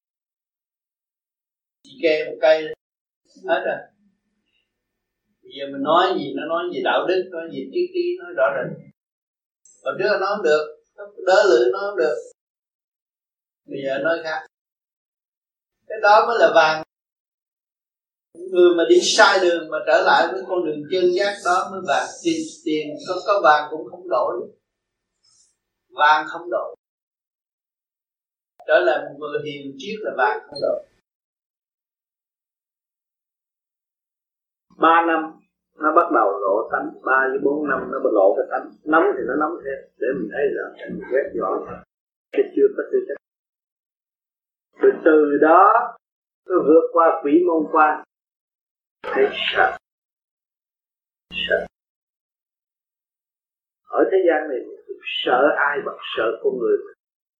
chỉ kê một cây hết rồi. Bây giờ mình nói gì nó nói gì đạo đức, nói gì triết lý, nói rõ ràng. Còn trước nó không được, đỡ lử nó không được. Bây giờ nói khác. Cái đó mới là vàng. Người mà đi sai đường mà trở lại với con đường chân giác đó mới vàng. Tiền, tiền có, có vàng cũng không đổi. Vàng không đổi. Trở lại một người hiền triết là vàng không đổi. Ba năm nó bắt đầu lộ tánh, ba với bốn năm nó lộ cái tánh, nóng thì nó nóng thêm để mình thấy rằng mình quét dọn thì chưa có tư chất. Rồi từ đó nó vượt qua quỷ môn quan, thấy sợ, sợ. Ở thế gian này sợ ai bằng sợ con người mình.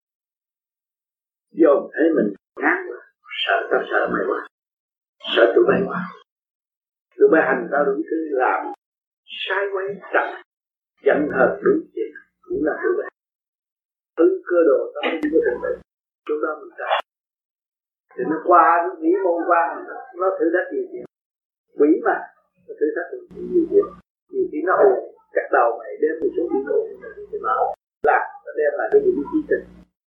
Dồn thấy mình ngán quá, sợ tao sợ mày quá, sợ tụi mày quá. Tụi bay hành ra đủ thứ làm sai quấy chặt giận hờn đúng chuyện cũng là tụi bay. Thứ cơ đồ đó không có thành tựu, lúc đó mình sợ. Thì nó qua cái quỷ môn quan, nó thử thách nhiều chuyện. Quỷ mà, nó thử thách nhiều chuyện. Nhiều khi nó hồn cắt đầu mày đem một số điểm hồn thì mở là nó đem lại cái những chi tình.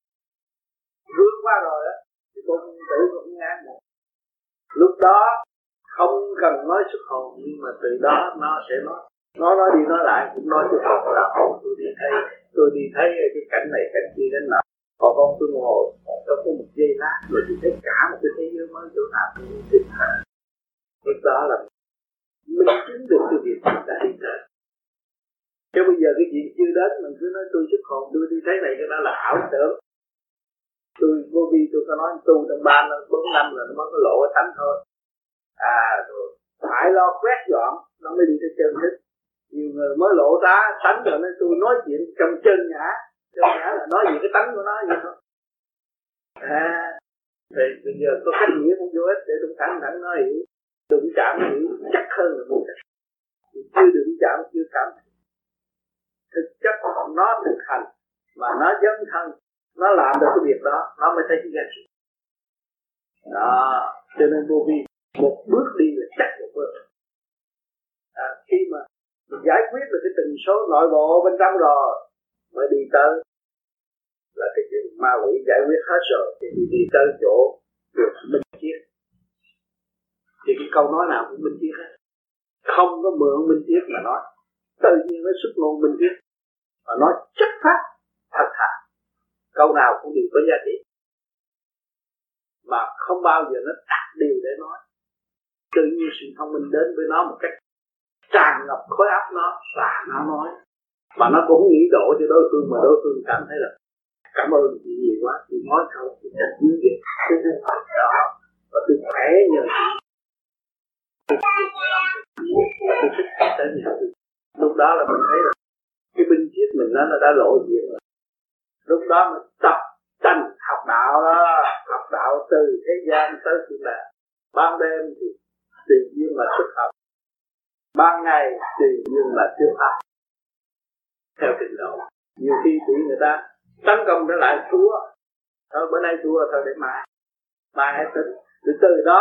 Vượt qua rồi á thì con tử cũng ngán một. Lúc đó không cần nói xuất hồn, nhưng mà từ đó nó sẽ nói, nó nói đi nói lại cũng nói xuất hồn là hồn tôi đi thấy, tôi đi thấy cái cảnh này cảnh kia đến nào, còn con tôi ngồi trong có một giây lát rồi tôi thấy cả một cái thế giới mới chỗ nào tôi đi thấy. Lúc đó là mình chứng được cái việc mình đã đi tới. Chứ bây giờ cái chuyện chưa đến mình cứ nói tôi xuất hồn, tôi đi thấy này cái đó là ảo tưởng. Tôi vô vi tôi có nói tu trong ba năm bốn năm là nó mới có lộ cái thánh thôi. À rồi phải lo quét dọn nó mới đi tới chân thức. Nhiều người mới lộ ra tánh rồi nên tôi nói chuyện trong chân nhã, chân nhã là nói gì cái tánh của nó vậy thôi. À thì bây giờ có cách nghĩa cũng vô ích để tôi thẳng thẳng nói hiểu, đụng chạm hiểu chắc hơn là một cách. Chưa đụng chạm chưa cảm thực chất nó thực hành mà nó dấn thân, nó làm được cái việc đó nó mới thấy cái giá trị đó. Cho nên vô vi một bước đi là chắc một bước. À, khi mà mình giải quyết được cái tình số nội bộ bên trong rồi mới đi tới là cái chuyện ma quỷ giải quyết hết rồi thì đi tới chỗ được minh triết. Thì cái câu nói nào cũng minh triết hết, không có mượn minh triết mà nói, tự nhiên nó xuất ngôn minh triết mà nói chất phát thật thà, câu nào cũng đều có giá trị mà không bao giờ nó đặt điều để nói. Tự nhiên sự thông minh đến với nó một cách tràn ngập khối óc nó và nó nói, mà nó cũng nghĩ độ cho đối phương mà đối phương cảm thấy là cảm ơn chị nhiều quá, chị nói không, chị thật quý việc cái thứ đó và tôi khỏe nhờ chị. đến nhà tôi. Lúc đó là mình thấy là cái binh chiết mình nó nó đã lộ diện rồi. Lúc đó mình tập tranh học đạo đó, học đạo từ thế gian tới thiên đàng. Ban đêm thì tùy duyên mà xuất học, ban ngày tùy duyên mà tiêu học theo trình độ. Nhiều khi bị người ta tấn công trở lại thua, thôi bữa nay thua thôi để mai mai hãy tính. Từ từ đó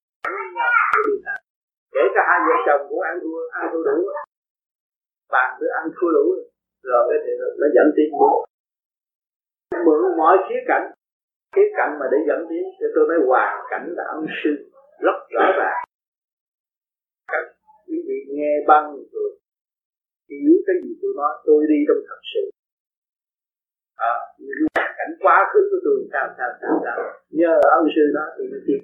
kể cả hai vợ chồng cũng ăn thua ăn thua đủ, bạn cứ ăn thua đủ rồi cái thì nó dẫn tiến bộ. Mượn mọi khía cạnh, khía cạnh mà để dẫn tiến, cho tôi nói hoàn cảnh là ân sư rất rõ ràng. Các quý vị nghe băng rồi hiểu cái gì tôi nói, tôi đi trong thật sự. À, hoàn cảnh quá khứ của tôi sao sao sao sao nhờ ân sư đó thì nó tiếp.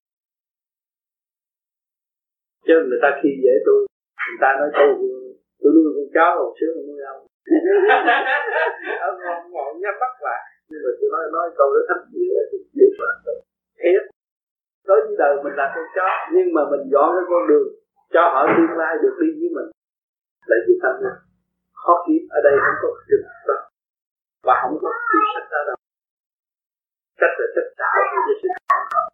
Chứ người ta khi dễ tôi, người ta nói tôi tôi nuôi con chó một xíu mà nuôi ông. Ông ngon ngon nhắm mắt lại, nhưng mà tôi nói nói câu đó thấp gì đó thì biết là thiệt. Đối với đời mình là con chó, nhưng mà mình dọn cái con đường cho họ tương lai được đi với mình. Lấy cái tâm này, khó kiếm ở đây không có trực đó, và không có cái sách đó đâu. Sách là sách tạo cho cái sự không có.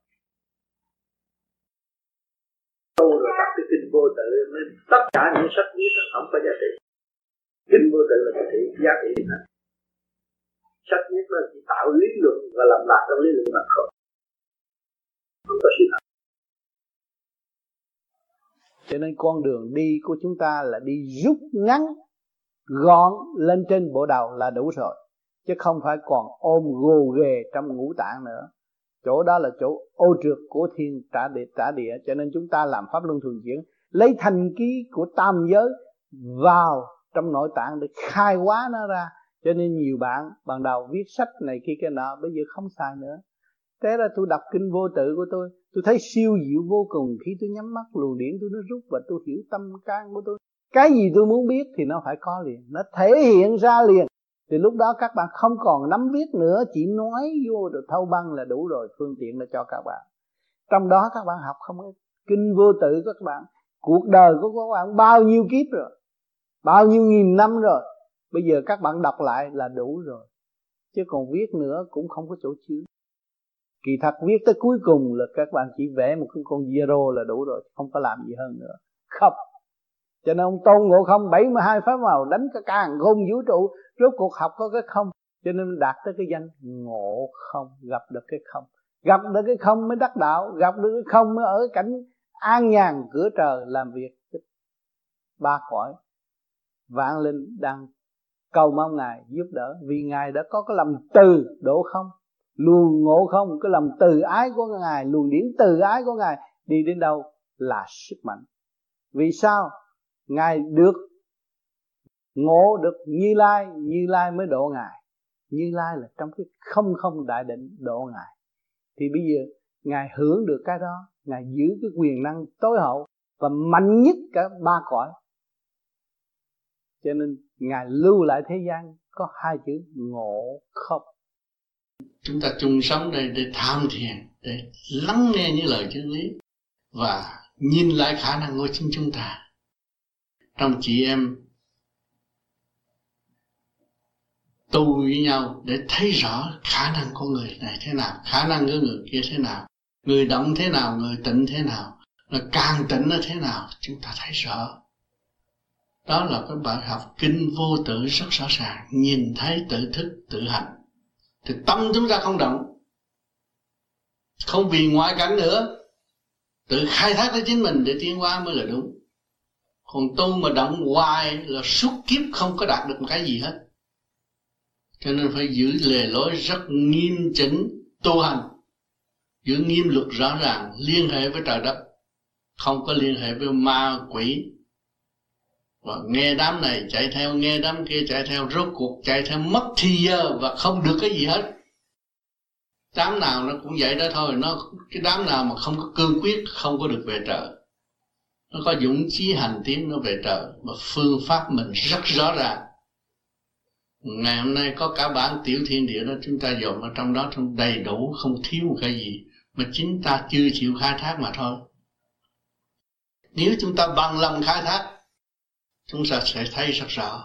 Tôi rồi đọc cái kinh vô tự nên tất cả những sách viết không có giá trị. Kinh vô tự là cái thị giá trị này. Sách viết là chỉ tạo lý luận và làm lạc trong lý luận mà thôi. Không có sự thật. Cho nên con đường đi của chúng ta là đi rút ngắn gọn lên trên bộ đầu là đủ rồi, chứ không phải còn ôm gồ ghề trong ngũ tạng nữa. Chỗ đó là chỗ ô trượt của thiên trả địa, trả địa. Cho nên chúng ta làm pháp luân thường chuyển, lấy thành ký của tam giới vào trong nội tạng để khai hóa nó ra. Cho nên nhiều bạn ban đầu viết sách này kia cái nọ, bây giờ không xài nữa. Thế là tôi đọc kinh vô tự của tôi, tôi thấy siêu diệu vô cùng. Khi tôi nhắm mắt luồng điển tôi nó rút và tôi hiểu tâm can của tôi. Cái gì tôi muốn biết thì nó phải có liền, nó thể hiện ra liền. Thì lúc đó các bạn không còn nắm viết nữa, chỉ nói vô được thâu băng là đủ rồi, phương tiện là cho các bạn. Trong đó các bạn học không ít. Kinh vô tự của các bạn, cuộc đời của các bạn bao nhiêu kiếp rồi, bao nhiêu nghìn năm rồi. Bây giờ các bạn đọc lại là đủ rồi, chứ còn viết nữa cũng không có chỗ chứa. Kỳ thật viết tới cuối cùng là các bạn chỉ vẽ một cái con zero là đủ rồi, không có làm gì hơn nữa. Không. Cho nên ông Tôn Ngộ Không bảy mươi hai pháp màu đánh cái càn khôn vũ trụ, rốt cuộc học có cái không. Cho nên đạt tới cái danh ngộ không, gặp được cái không. Gặp được cái không mới đắc đạo, gặp được cái không mới ở cảnh an nhàn cửa trời làm việc. Ba cõi vạn linh đang cầu mong Ngài giúp đỡ, vì Ngài đã có cái lòng từ độ không. Luồng ngộ không, cái lòng từ ái của Ngài, luồng điển từ ái của Ngài đi đến đâu là sức mạnh. Vì sao? Ngài được ngộ được Như Lai, Như Lai mới độ Ngài. Như Lai là trong cái không không đại định độ Ngài. Thì bây giờ Ngài hưởng được cái đó, Ngài giữ cái quyền năng tối hậu và mạnh nhất cả ba cõi. Cho nên Ngài lưu lại thế gian có hai chữ ngộ không. Chúng ta chung sống đây để tham thiền, để lắng nghe những lời chân lý và nhìn lại khả năng của chính chúng ta. Trong chị em tu với nhau để thấy rõ khả năng của người này thế nào, khả năng của người kia thế nào, người động thế nào, người tịnh thế nào, là càng tịnh nó thế nào, chúng ta thấy rõ. Đó là cái bài học kinh vô tự rất rõ ràng, nhìn thấy tự thức, tự hành. Thì tâm chúng ta không động, không vì ngoại cảnh nữa, tự khai thác lấy chính mình để tiến hóa mới là đúng. Còn tu mà động hoài là suốt kiếp không có đạt được một cái gì hết. Cho nên phải giữ lề lối rất nghiêm chỉnh tu hành, giữ nghiêm luật rõ ràng, liên hệ với trời đất, không có liên hệ với ma quỷ. Và nghe đám này chạy theo, nghe đám kia chạy theo, rốt cuộc chạy theo mất thì giờ và không được cái gì hết. Đám nào nó cũng vậy đó thôi, nó cái đám nào mà không có cương quyết không có được về trời. Nó có dũng chí hành tiến nó về trời, mà phương pháp mình rất rõ ràng. Ngày hôm nay có cả bản tiểu thiên địa đó, chúng ta dồn ở trong đó trong đầy đủ, không thiếu một cái gì, mà chính ta chưa chịu khai thác mà thôi. Nếu chúng ta bằng lòng khai thác chúng ta sẽ thấy rất rõ.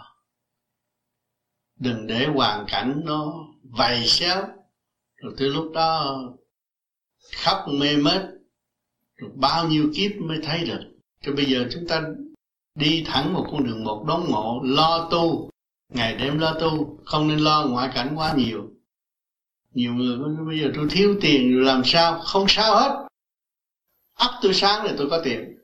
Đừng để hoàn cảnh nó vầy xéo, rồi tới lúc đó khóc mê mết, rồi bao nhiêu kiếp mới thấy được. Chứ bây giờ chúng ta đi thẳng một con đường một đốn ngộ, lo tu, ngày đêm lo tu, không nên lo ngoại cảnh quá nhiều. Nhiều người nói bây giờ tôi thiếu tiền rồi làm sao? Không sao hết. Ấp tôi sáng rồi tôi có tiền.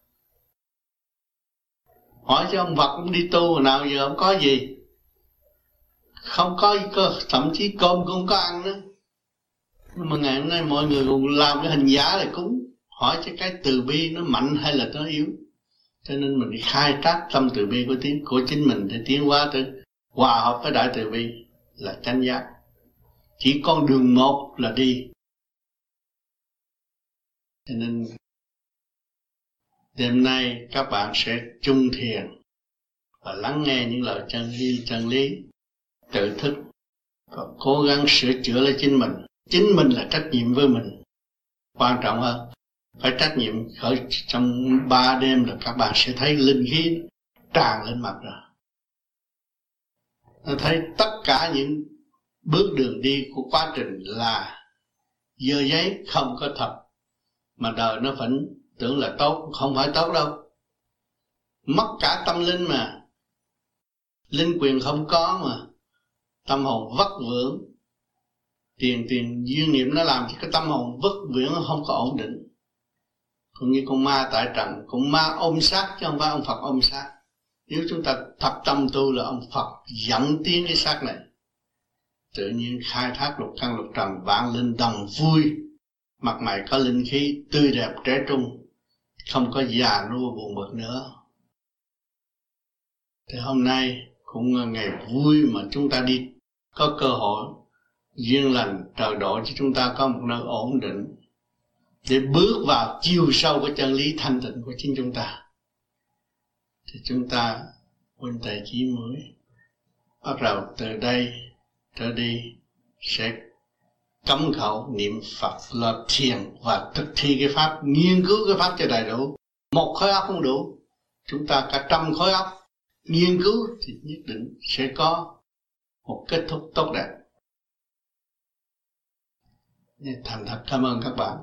Hỏi cho ông Vật ông đi tu hồi nào giờ ông có gì? Không có, có thậm chí cơm cũng không có ăn nữa. Nhưng mà ngày hôm nay mọi người còn làm cái hình giả để cúng. Hỏi cho cái từ bi nó mạnh hay là nó yếu. Cho nên mình khai tác tâm từ bi của tiếng của chính mình để tiến hóa tới hòa hợp với đại từ bi là chánh giác. Chỉ con đường một là đi. Cho nên đêm nay các bạn sẽ chung thiền và lắng nghe những lời chân lý, chân lý tự thức và cố gắng sửa chữa lại chính mình. Chính mình là trách nhiệm với mình. Quan trọng hơn, phải trách nhiệm khởi trong ba đêm là các bạn sẽ thấy linh khí tràn lên mặt rồi. Nó thấy tất cả những bước đường đi của quá trình là dơ giấy không có thật. Mà đời nó vẫn tưởng là tốt, không phải tốt đâu. Mất cả tâm linh mà. Linh quyền không có mà. Tâm hồn vất vưởng. Tiền tiền duyên niệm nó làm cho cái tâm hồn vất vưởng không có ổn định. Cũng như con ma tại trần, con ma ôm xác chứ không phải ông Phật ôm xác. Nếu chúng ta thật tâm tu là ông Phật dẫn tiến cái xác này. Tự nhiên khai thác lục căn lục trần, vạn linh đồng vui. Mặt mày có linh khí tươi đẹp trẻ trung, không có già nua buồn bực nữa. Thì hôm nay cũng là ngày vui mà chúng ta đi có cơ hội duyên lành trời độ cho chúng ta có một nơi ổn định để bước vào chiều sâu của chân lý thanh tịnh của chính chúng ta. Thì chúng ta huynh đệ chí mới bắt đầu từ đây trở đi sẽ cấm khẩu niệm Phật, lo thiền và thực thi cái pháp, nghiên cứu cái pháp cho đầy đủ. Một khối óc không đủ, chúng ta cả trăm khối óc nghiên cứu thì nhất định sẽ có một kết thúc tốt đẹp. Thành thật cảm ơn các bạn.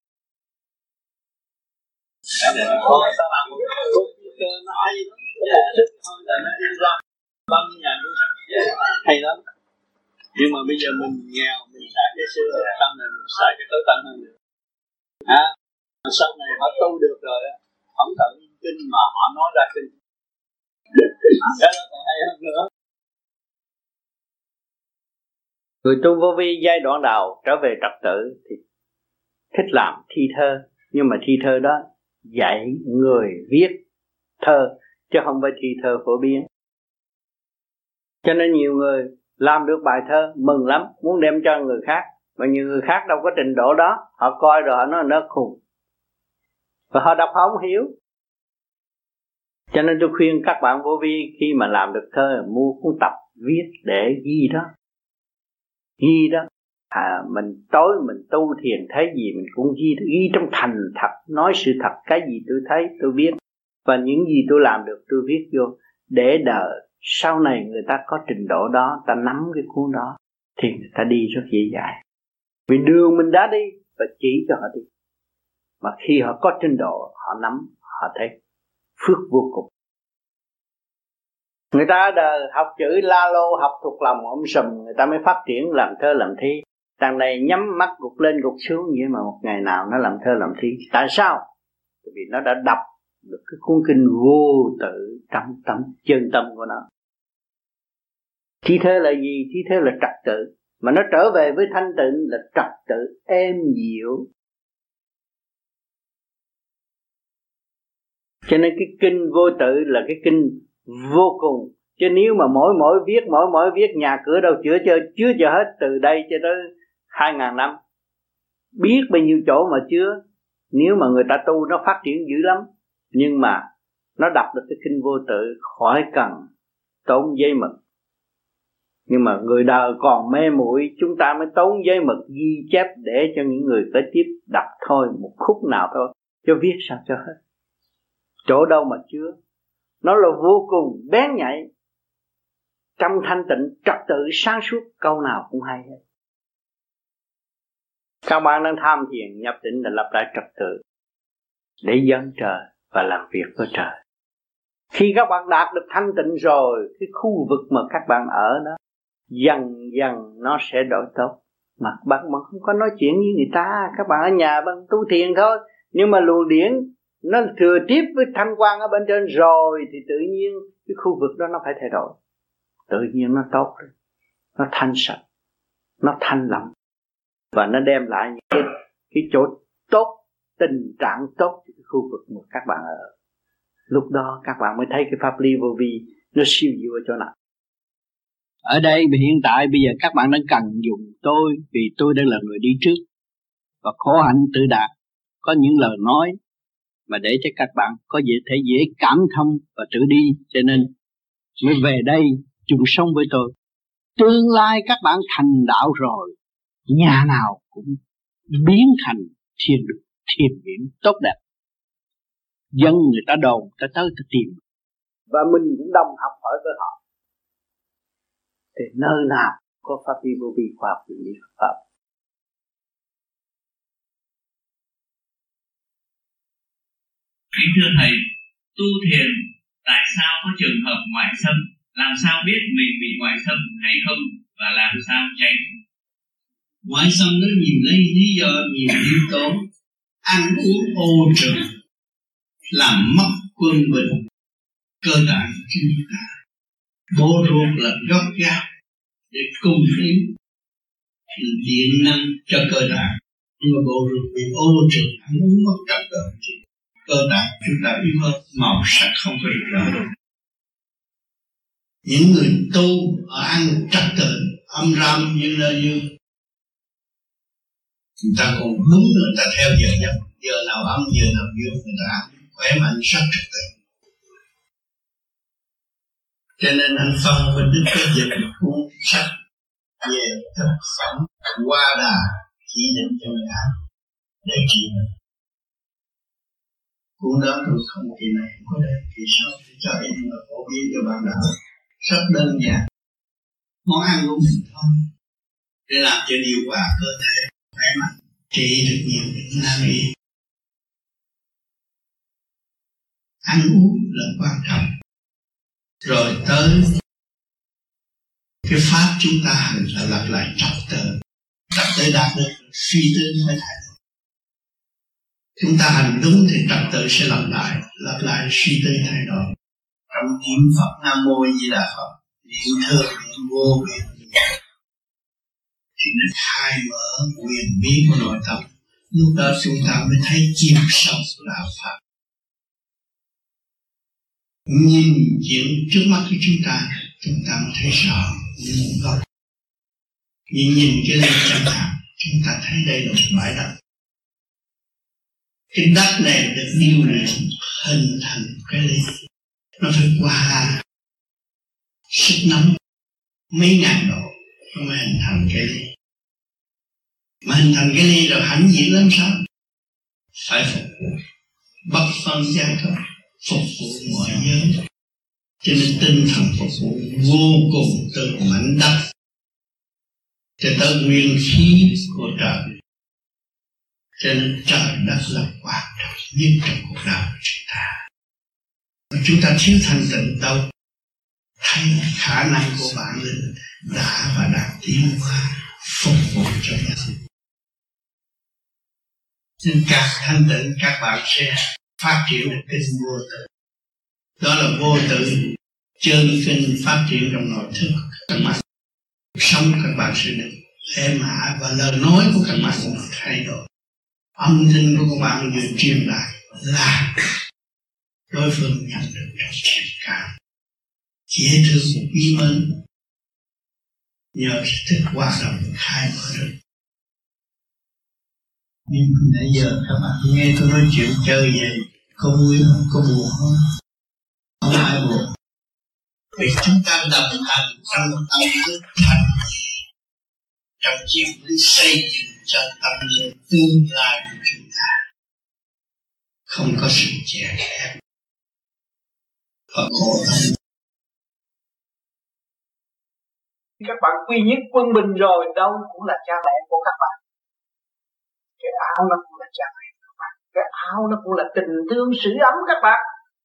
Nó hỏi gì đó, một chút thôi là nó đi ra bao nhiêu ngàn đô sách, hay lắm. Nhưng mà bây giờ mình nghèo, mình xài cái xưa rồi, sau này mình xài cái tối tân hơn nữa. Hả? Mà sau này họ tu được rồi á, không cần kinh mà họ nói ra kinh. Đó là còn hay hơn nữa. Người tu vô vi giai đoạn đầu trở về trật tự thì thích làm thi thơ, nhưng mà thi thơ đó dạy người viết thơ chứ không phải thi thơ phổ biến. Cho nên nhiều người làm được bài thơ mừng lắm, muốn đem cho người khác, mà nhiều người khác đâu có trình độ đó, họ coi rồi họ nói nó khùng và họ đọc họ không hiểu. Cho nên tôi khuyên các bạn vô vi khi mà làm được thơ mua cuốn tập viết để ghi đó, ghi đó. À, mình tối mình tu thiền thấy gì mình cũng ghi, ghi trong thành thật, nói sự thật, cái gì tôi thấy tôi viết, và những gì tôi làm được tôi viết vô, để đời sau này người ta có trình độ đó, ta nắm cái cuốn đó thì người ta đi rất dễ dàng. Vì đường mình đã đi và chỉ cho họ đi, mà khi họ có trình độ họ nắm, họ thấy phước vô cùng. Người ta ở đời học chữ la lô, học thuộc lòng ôm sùm, người ta mới phát triển làm thơ làm thi. Đằng này nhắm mắt gục lên gục xuống vậy mà một ngày nào nó làm thơ làm thi. Tại sao? Vì nó đã đọc được cái cuốn kinh vô tự trong tâm chân tâm của nó. Thi thơ là gì? Thi thơ là trật tự, mà nó trở về với thanh tịnh là trật tự êm dịu. Cho nên cái kinh vô tự là cái kinh vô cùng. Chứ nếu mà mỗi mỗi viết mỗi mỗi viết nhà cửa đâu chữa cho chứa cho hết, từ đây cho tới hai ngàn năm biết bao nhiêu chỗ mà chứa. Nếu mà người ta tu nó phát triển dữ lắm, nhưng mà nó đọc được cái kinh vô tự khỏi cần tốn giấy mực. Nhưng mà người đời còn mê muội, chúng ta mới tốn giấy mực ghi chép để cho những người kế tiếp đọc thôi, một khúc nào thôi, cho viết sao cho hết. Chỗ đâu mà chứa. nó là vô cùng bén nhạy, trong thanh tịnh, trật tự, sáng suốt, câu nào cũng hay hết. Các bạn đang tham thiền nhập định là lập lại trật tự để dẫn trời và làm việc với trời. Khi các bạn đạt được thanh tịnh rồi, cái khu vực mà các bạn ở đó dần dần nó sẽ đổi tốt. Mà bạn mà không có nói chuyện với người ta, các bạn ở nhà bạn tu thiền thôi. Nhưng mà luồng điển nó thừa tiếp với thanh quan ở bên trên rồi thì tự nhiên cái khu vực đó nó phải thay đổi. Tự nhiên nó tốt, nó thanh sạch, nó thanh lặng và nó đem lại những cái, cái chỗ tốt, tình trạng tốt cho cái khu vực mà các bạn ở. Lúc đó các bạn mới thấy cái pháp lý vô vi nó siêu diệu ở chỗ nào. Ở đây hiện tại bây giờ các bạn đang cần dùng tôi vì tôi đang là người đi trước và khổ hạnh tự đạt, có những lời nói mà để cho các bạn có dễ thể dễ cảm thông và tự đi, cho nên mới về đây chung sống với tôi. Tương lai các bạn thành đạo rồi, nhà nào cũng biến thành thiên đường, thiền viện tốt đẹp. Dân người ta đồn, ta tới ta tìm, và mình cũng đồng học hỏi với họ. Thì nơi nào có pháp lý vô vi khoa học tự nhiên pháp. Kính thưa thầy, tu thiền tại sao có trường hợp ngoại xâm? Làm sao biết mình bị ngoại xâm hay không và làm sao tránh? Ngoại xâm nó nhiều lấy lý do, nhiều yếu tố. Ăn uống ô trượt làm mất quân bình cơ tạng chúng ta. Bộ ruột là gốc gác để cung ứng điện năng cho cơ tạng, nhưng mà bộ ruột bị ô trượt, ăn uống mất trật tự thì cơ tạng chúng ta yếu hơn, màu sắc không có được rõ. Những người tu ở ăn trật tự âm ram như là như người ta còn đúng, người ta theo giờ giấc, giờ nào âm giờ nào dương, người ta ăn khỏe mạnh rất trật tự. Cho nên anh phân với Đức có dịch một cuốn sách về thực phẩm Hoa Đà chỉ định cho người ăn để trị bệnh. Cuốn đó tôi không kỳ này không có đây, kỳ sau thì cho em là phổ biến cho bạn đạo rất đơn giản. Món ăn của mình thôi để làm cho điều hòa cơ thể khỏe mạnh, trị được nhiều bệnh nan y. Ăn uống là quan trọng. Rồi tới cái pháp chúng ta hành là lập lại trật tự. Trật tự đạt được suy tư mới thay đổi. Chúng ta hành đúng thì trật tự sẽ lập lại, lập lại suy tư thay đổi. Trong niệm Phật Nam Mô Di Đà Phật, niệm thơ niệm vô biên thì nó khai mở quyền bí của nội tâm. Lúc đó chúng ta mới thấy chiêm sâu của đạo Pháp. Nhìn chuyện trước mắt của chúng ta, chúng ta mới thấy rõ những nguồn gốc. Nhìn nhìn cái ly chẳng hạn, chúng ta thấy đây là một bãi đất. Cái đất này được điêu luyện hình thành cái ly. Nó phải qua sức nóng mấy ngàn độ nó mới hình thành cái ly. Mà hình thành cái ly rồi hãnh diện lắm sao? Phải phục vụ bất phân giai cấp, phục vụ mọi giới. Cho nên tinh thần phục vụ vô cùng từ mảnh đất cho tới nguyên khí của trời. Cho nên trời đất là quan trọng nhất trong cuộc đời của chúng ta. Chúng ta thiếu thanh tịnh đâu, thấy khả năng của bạn linh đã và đang tiến hóa phục vụ cho nhau. Nên càng thanh tịnh các bạn sẽ phát triển được kinh vô tự. Đó là vô tự chân kinh phát triển trong nội thức của các bạn. Sống các bạn sẽ được êm ả và lời nói của các bạn cũng thay đổi. Âm thanh của các bạn vừa truyền lại là đối phương nhận được trong tình cảm dễ thương quý mến, nhờ thức hòa đồng khai mở được. Nhưng nãy giờ các bạn nghe tôi nói chuyện chơi vậy, có vui không, có buồn không? Không ai buồn. Vì chúng ta đồng hành trong tâm thức thành trong chiếc lý xây dựng cho tâm linh tương lai của chúng ta. Không có sự chèn ép, thật khổ. Các bạn quy nhất quân bình rồi, đâu cũng là cha mẹ của các bạn. Cái áo nó cũng là cha mẹ của các bạn. Cái áo nó cũng là tình thương sưởi ấm các bạn.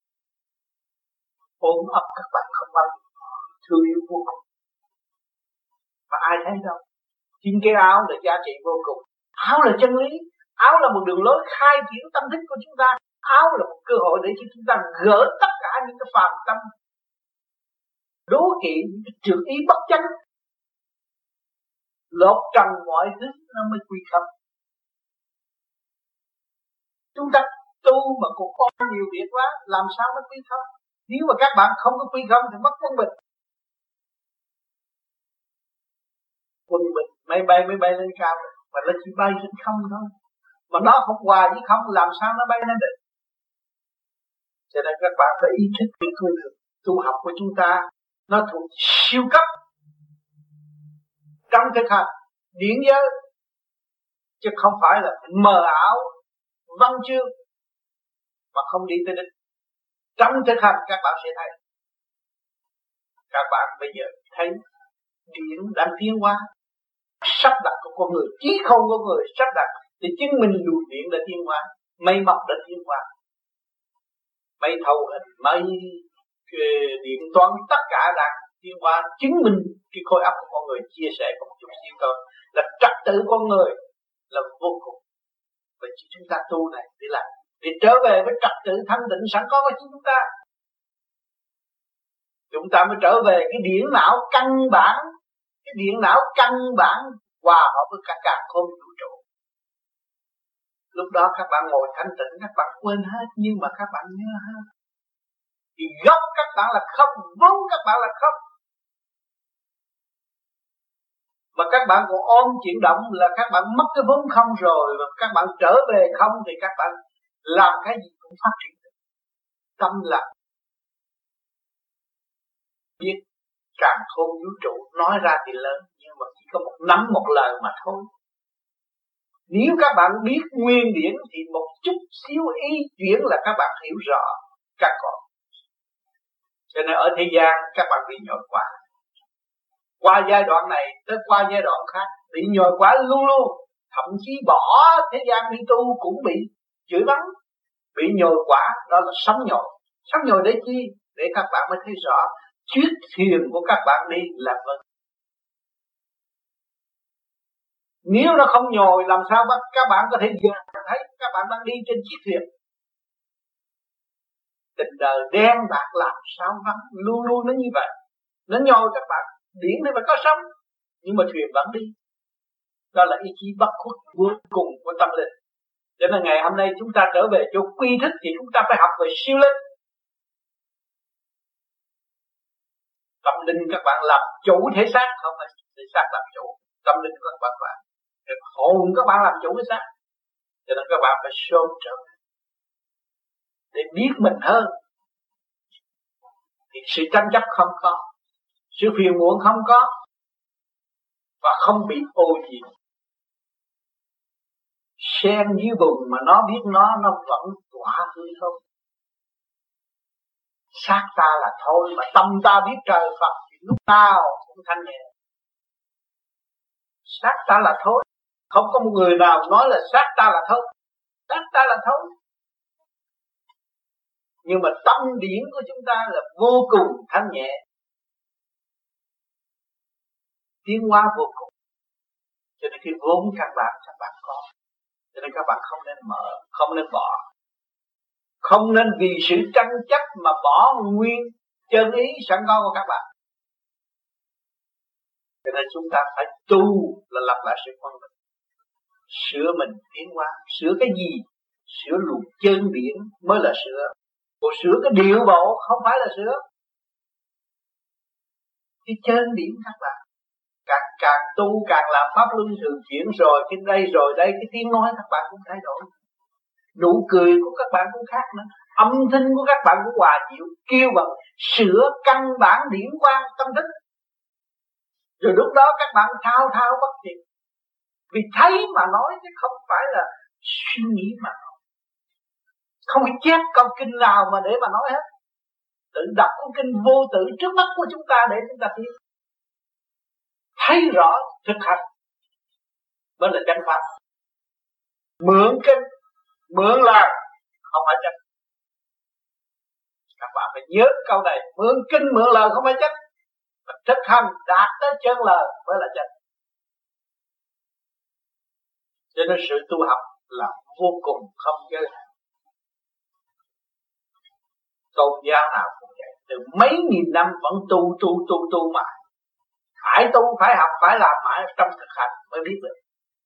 Ôm ấp các bạn không bao giờ thương yêu vô cùng. Mà ai thấy đâu. Chính cái áo là giá trị vô cùng. Áo là chân lý. Áo là một đường lối khai triển tâm thức của chúng ta. Áo là một cơ hội để cho chúng ta gỡ tất cả những cái phàm tâm, đố kỵ, những cái trược ý bất chánh, lột trần mọi thứ nó mới quy không. Chúng ta tu mà còn có nhiều việc quá, làm sao nó quy không? Nếu mà các bạn không có quy không thì mất quân bình. Quân bình, máy bay máy bay lên cao, mà nó chỉ bay trên không thôi. Mà nó không hòa với không, làm sao nó bay lên được? Cho nên các bạn phải ý thức cái tu học, tu học của chúng ta nó thuộc siêu cấp trong thực hành điển giới, chứ không phải là mờ ảo văn chương mà không đi tới đích. Trong thực hành các bạn sẽ thấy, các bạn bây giờ thấy điển đang tiến hóa, sắp đặt của con người, trí không của người sắp đặt thì chứng minh luồng điện đã tiến hóa, mây mọc đã tiến hóa, mây thầu hình, mây điện toán tất cả đang tiến hóa, chứng minh cái khối óc của con người chia sẻ có một chút xíu thôi là trật tự con người là vô cùng. Vậy chỉ chúng ta tu này để làm để trở về với trật tự thanh tịnh sẵn có của chúng ta. Chúng ta mới trở về cái điển não căn bản, cái điển não căn bản hòa hợp với cả cả không vũ trụ. Lúc đó các bạn ngồi thanh tịnh, các bạn quên hết, nhưng mà các bạn nhớ hết. Thì gốc các bạn là không, vốn các bạn là không. Mà các bạn còn ôm chuyển động là các bạn mất cái vốn không rồi. Và các bạn trở về không thì các bạn làm cái gì cũng phát triển được. Tâm là biết càng khôn vũ trụ, nói ra thì lớn, nhưng mà chỉ có một nắm một lời mà thôi. Nếu các bạn biết nguyên điển thì một chút xíu ý chuyển là các bạn hiểu rõ các con. Cho nên ở thế gian các bạn bị nhồi quá. Qua giai đoạn này tới qua giai đoạn khác bị nhồi quá luôn luôn. Thậm chí bỏ thế gian đi tu cũng bị chửi bắn, bị nhồi quá, đó là sống nhồi. Sống nhồi để chi? Để các bạn mới thấy rõ chiếc thuyền của các bạn đi là vâng. Nếu nó không nhồi làm sao mà các bạn có thể thấy các bạn đang đi trên chiếc thuyền. Tình đời đen bạc làm sao vắng, luôn luôn nó như vậy. Nó nhồi các bạn, điển thì phải có sống, nhưng mà thuyền vẫn đi. Đó là ý chí bất khuất cuối cùng của tâm linh. Cho nên ngày hôm nay chúng ta trở về chỗ quy thức thì chúng ta phải học về siêu linh. Tâm linh các bạn làm chủ thể xác, không phải thể xác làm chủ. Tâm linh các bạn phải, hồn các bạn làm chủ thể xác. Cho nên các bạn phải sớm trở về để biết mình hơn. Thì sự tranh chấp không có, sự phiền muộn không có, và không bị ô nhiễm. Sen dưới bùn mà nó biết nó, nó vẫn tỏa hương thơm. Xác ta là thôi, mà tâm ta biết trời Phật thì lúc nào cũng thanh nhẹ. Xác ta là thôi, không có một người nào nói là xác ta là thôi. Xác ta là thôi. Nhưng mà tâm điển của chúng ta là vô cùng thanh nhẹ, tiến hóa vô cùng. Cho nên cái vốn các bạn, các bạn có. Cho nên các bạn không nên mở, không nên bỏ. Không nên vì sự tranh chấp mà bỏ nguyên chân ý sẵn có của các bạn. Cho nên chúng ta phải tu là lập lại sự phân minh. Sửa mình tiến hóa. Sửa cái gì? Sửa luồng chân điển mới là sửa. Còn sửa cái điệu bộ không phải là sửa. Cái chân điển các bạn, càng càng tu càng làm pháp luân thường chuyển rồi cái đây rồi đây, cái tiếng nói các bạn cũng thay đổi, nụ cười của các bạn cũng khác nữa, âm thanh của các bạn cũng hòa dịu, kêu bằng sửa căn bản điển quang tâm thức. Rồi lúc đó các bạn thao thao bất tuyệt, vì thấy mà nói chứ không phải là suy nghĩ mà nói. Không phải chép câu kinh nào mà để mà nói hết. tự đọc cuốn kinh vô tự trước mắt của chúng ta để chúng ta biết, thấy rõ thực hành mới là chánh pháp. Mượn kinh, mượn lời không phải chánh. Các bạn phải nhớ câu này, mượn kinh mượn lời không phải chánh, mà thực hành đạt tới chân lời mới là chánh. Cho nên sự tu học là vô cùng không giới hạn. Tôn giáo nào cũng vậy, từ mấy nghìn năm vẫn tu tu tu tu mãi. Phải tu, phải học, phải làm mãi trong thực hành mới biết được.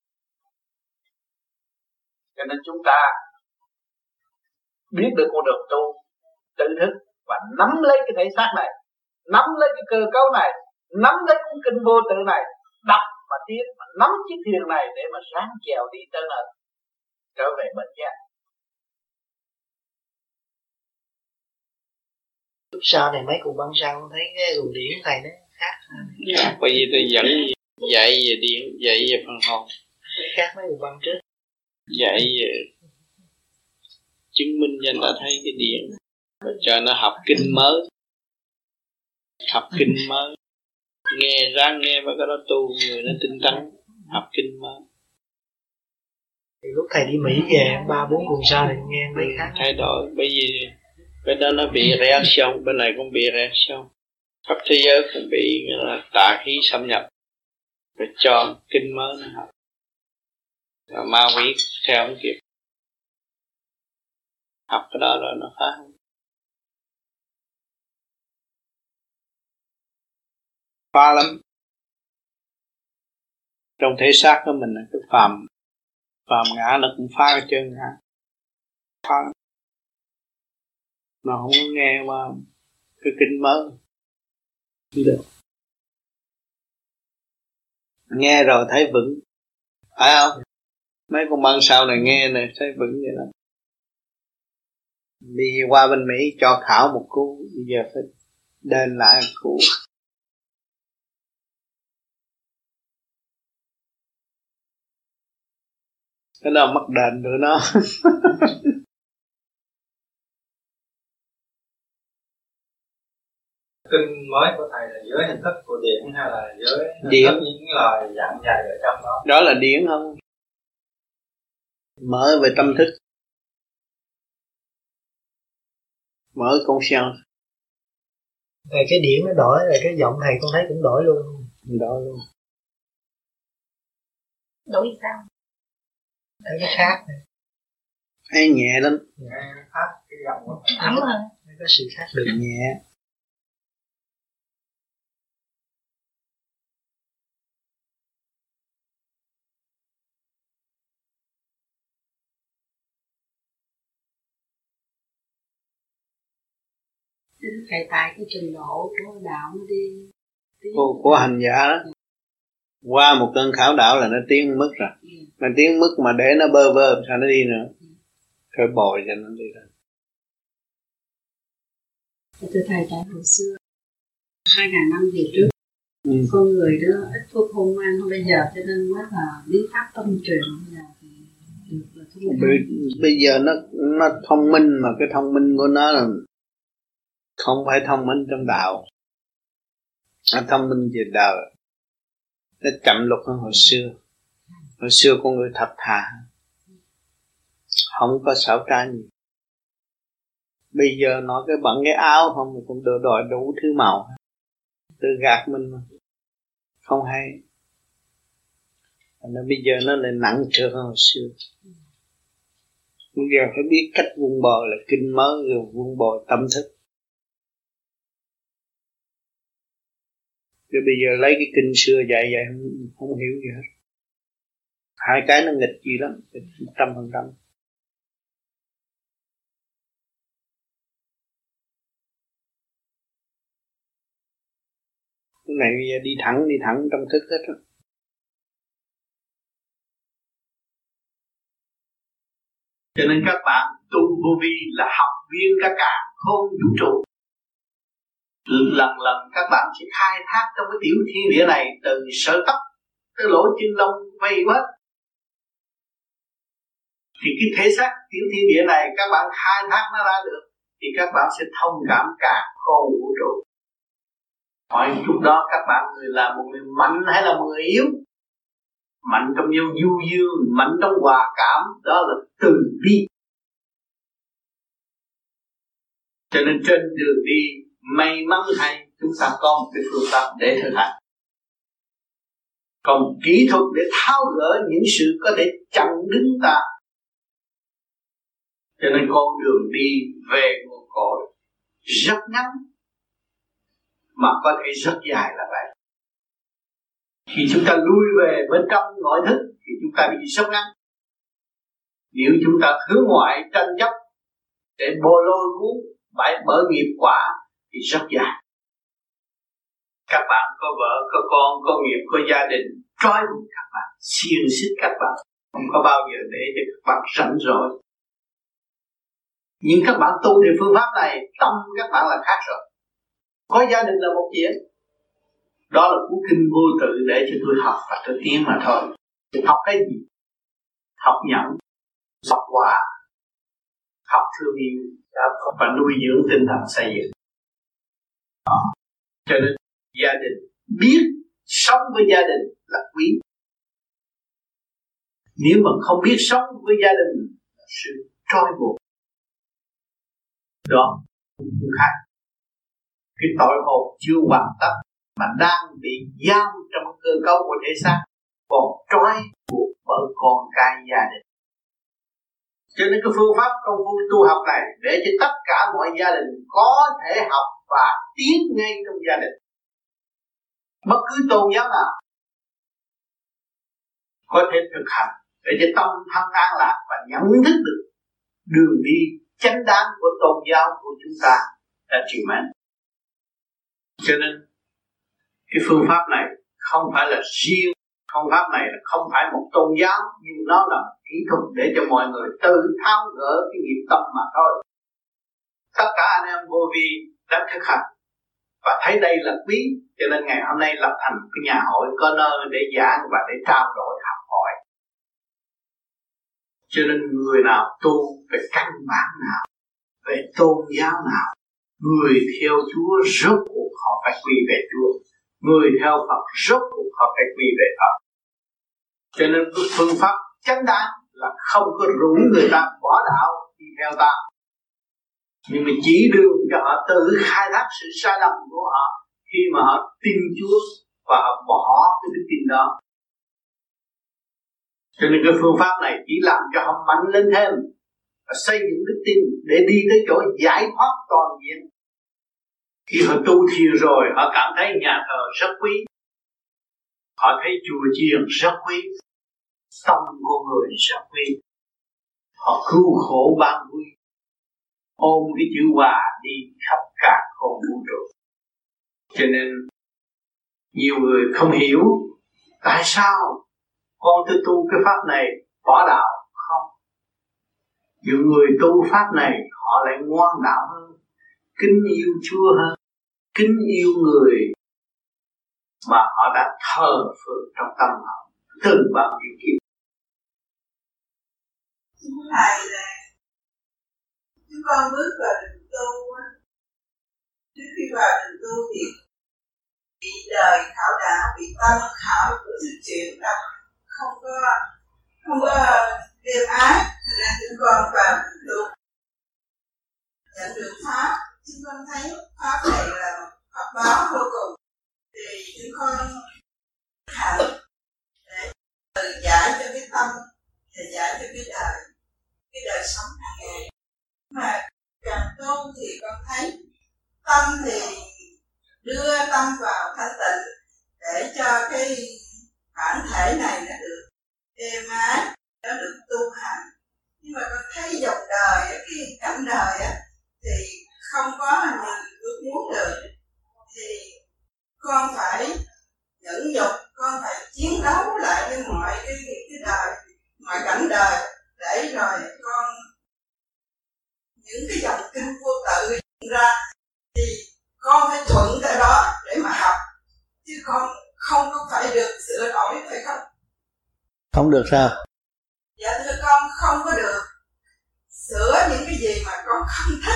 Cho nên chúng ta biết được con đường tu, tự thức và nắm lấy cái thể xác này, nắm lấy cái cơ cấu này, nắm lấy cuốn kinh vô tự này, đọc và tiến, và nắm chiếc thuyền này để mà sáng chèo đi tới nơi, trở về bệnh giác. Lúc sau này mấy cụ băng sau thấy cái luồng điển thầy nó khác. Dạ, bởi vì tôi dẫn dạy về điển, dạy về phần hồn. Khác mấy cụ băng trước. Dạy về chứng minh cho người ta thấy cái điển, cho nó học kinh mới, học kinh mới, nghe ráng nghe và cái đó tu người nó tinh tấn, học kinh mới. Thì lúc thầy đi Mỹ về ba bốn cùng sau thì nghe mấy khác thay đổi, bởi vì bên đó nó bị reaction, bên này cũng bị reaction, khắp thế giới cũng bị là tà khí xâm nhập, rồi cho kinh mới nó học, và ma quỷ theo không kịp, học cái đó rồi nó phá. Phá lắm. Trong thể xác của mình là cái phàm phàm ngã nó cũng phá cái chân ngã, phá lắm. Mà không có nghe qua cái kinh mới không được. Nghe rồi thấy vững, phải không? Mấy con băng sau này nghe này thấy vững vậy đó. Đi qua bên Mỹ cho khảo một cú, bây giờ phải đền lại một cú. Cái nào mất đền nữa nó. Kinh mới của thầy là dưới hình thức của điển hay là dưới điển, những lời dặn dạy ở trong đó? Đó là điển không? Mở về tâm thức, mở conscience. Rồi cái điển nó đổi, rồi cái giọng thầy con thấy cũng đổi luôn. Đổi luôn. Đổi sao? Thấy cái khác này. Hay nhẹ lắm. Nghe khác cái giọng ấm hơn. Có sự khác biệt. Nhẹ. Thầy tại cái trình độ của đạo nó đi, đi. Của, của hành giả đó. Qua một cơn khảo đạo là nó tiến mức rồi. Ừ. Mà tiến mức mà để nó bơ vơ sao nó đi nữa. Ừ. Khởi bồi cho nó đi rồi. Thưa thầy, tại hồi xưa hai ngàn năm về trước, ừ. con người đó ít thuốc hôn ăn, bây giờ cho nên mới là lý pháp tâm truyền bây giờ thì được là bây, bây giờ nó nó thông minh, mà cái thông minh của nó là không phải thông minh trong đạo, nó thông minh về đời. Nó chậm luật hơn hồi xưa. Hồi xưa con người thật thà, không có xảo trá gì. Bây giờ nói cái bận cái áo không thì cũng đòi đòi đủ thứ màu, tự gạt mình mà không hay. Nên bây giờ nó lại nặng trược hơn hồi xưa. Bây giờ phải biết cách vun bồi là kinh mới, rồi vun bồi tâm thức. Rồi bây giờ lấy cái kinh xưa dạy dạy không, không hiểu gì hết. Hai cái nó nghịch gì lắm, một trăm phần trăm. Cái này bây giờ đi thẳng, đi thẳng trong thức hết á. Cho nên các bạn tu vô vi là học viên cả cả không vũ trụ. Lần lần các bạn sẽ khai thác trong cái tiểu thiên địa này, từ sở tóc tới lỗ chân lông vây hết. Thì cái thể xác tiểu thiên địa này các bạn khai thác nó ra được, thì các bạn sẽ thông cảm cả khôn vũ trụ. Hỏi lúc đó các bạn người là một người mạnh hay là một người yếu? Mạnh trong yêu du dương, mạnh trong hòa cảm, đó là từ bi. Cho nên trên đường đi may mắn thay chúng ta có một cái phương pháp để thực hành. Còn kỹ thuật để tháo gỡ những sự có thể chặn đứng ta. Cho nên con đường đi về nguồn cội rất ngắn mà có thể rất dài là vậy. Khi chúng ta lui về bên trong nội thức thì chúng ta bị sốc ngắn. Nếu chúng ta hướng ngoại tranh chấp để bồ lôi cuốn bãi bỡ nghiệp quả thì rất dài. Các bạn có vợ, có con, có nghiệp, có gia đình trói buộc các bạn, xiềng xích các bạn, không có bao giờ để cho các bạn rảnh rỗi. Nhưng các bạn tu theo phương pháp này, tâm các bạn là khác rồi. Có gia đình là một chuyện, đó là cuốn kinh vô tự để cho tôi học và tôi tiến mà thôi. Tôi học cái gì? Học nhẫn, học hòa, học thương yêu và nuôi dưỡng tinh thần xây dựng. Đó. Cho nên gia đình biết sống với gia đình là quý. Nếu mà không biết sống với gia đình là sự trói buộc. Đó cũng khác. Cái tội hồn chưa hoàn tất mà đang bị giam trong cơ cấu của thể xác, còn trói buộc bởi con cái gia đình. Cho nên cái phương pháp công phu tu học này để cho tất cả mọi gia đình có thể học và tiến ngay trong gia đình. Bất cứ tôn giáo nào có thể thực hành để cho tâm thân an lạc và nhận thức được đường đi chánh đáng của tôn giáo của chúng ta đã chịu mến. Cho nên cái phương pháp này không phải là riêng, phương pháp này là không phải một tôn giáo, nhưng nó là một kỹ thuật để cho mọi người tự tháo gỡ cái nghiệp tâm mà thôi. Tất cả anh em vô vi đã thực hành và thấy đây là quý, cho nên ngày hôm nay lập thành cái nhà hội có nơi để giảng và để trao đổi học hỏi. Cho nên người nào tu về căn bản nào, về tôn giáo nào, người theo Chúa rốt cuộc họ phải quy về Chúa, người theo Phật rốt cuộc họ phải quy về Phật. Cho nên cái phương pháp chánh đáng là không có rủ người ta bỏ đạo đi theo ta, nhưng mà chỉ đường cho họ tự khai thác sự sai lầm của họ khi mà họ tin Chúa và họ bỏ cái đức tin đó. Cho nên cái phương pháp này chỉ làm cho họ mạnh lên thêm và xây dựng đức tin để đi tới chỗ giải thoát toàn diện. Khi họ tu thiền rồi, họ cảm thấy nhà thờ rất quý, họ thấy chùa chiền rất quý, tâm của người rất quý, họ cứu khổ ban vui, ôm cái chữ hòa đi khắp cả con vũ trụ. Cho nên nhiều người không hiểu tại sao con tôi tu cái pháp này bỏ đạo. Không, những người tu pháp này họ lại ngoan đạo hơn, kính yêu Chúa hơn, kính yêu người mà họ đã thờ phượng trong tâm họ từ bao nhiêu kiếp. Thưa Thầy, là chúng con bước vào đường tu, trước khi vào đường tu thì bị đời khảo đạo, bị tâm khảo của sự chuyện đó, không có không có êm ái, thành ra chúng con vào đường tu nhận được pháp. Chúng con thấy pháp này là pháp báo vô cùng, thì chúng con hành để tự giải cho cái tâm, để giải cho cái đời, cái đời sống hàng ngày. Mà càng tu thì con thấy tâm thì đưa tâm vào thanh tịnh để cho cái bản thể này nó được êm ái, nó được tu hành. Nhưng mà con thấy dòng đời, cái cảnh đời á, thì không có mình ước muốn được, thì con phải nhẫn nhục, con phải chiến đấu lại với mọi cái, cái đời, mọi cảnh đời, để rồi con những cái dòng kinh vô tự ra thì con phải thuận theo đó để mà học, chứ con không có phải được sửa đổi, phải không? Không được sao? Dạ thưa con, không có được sửa những cái gì mà con không thích,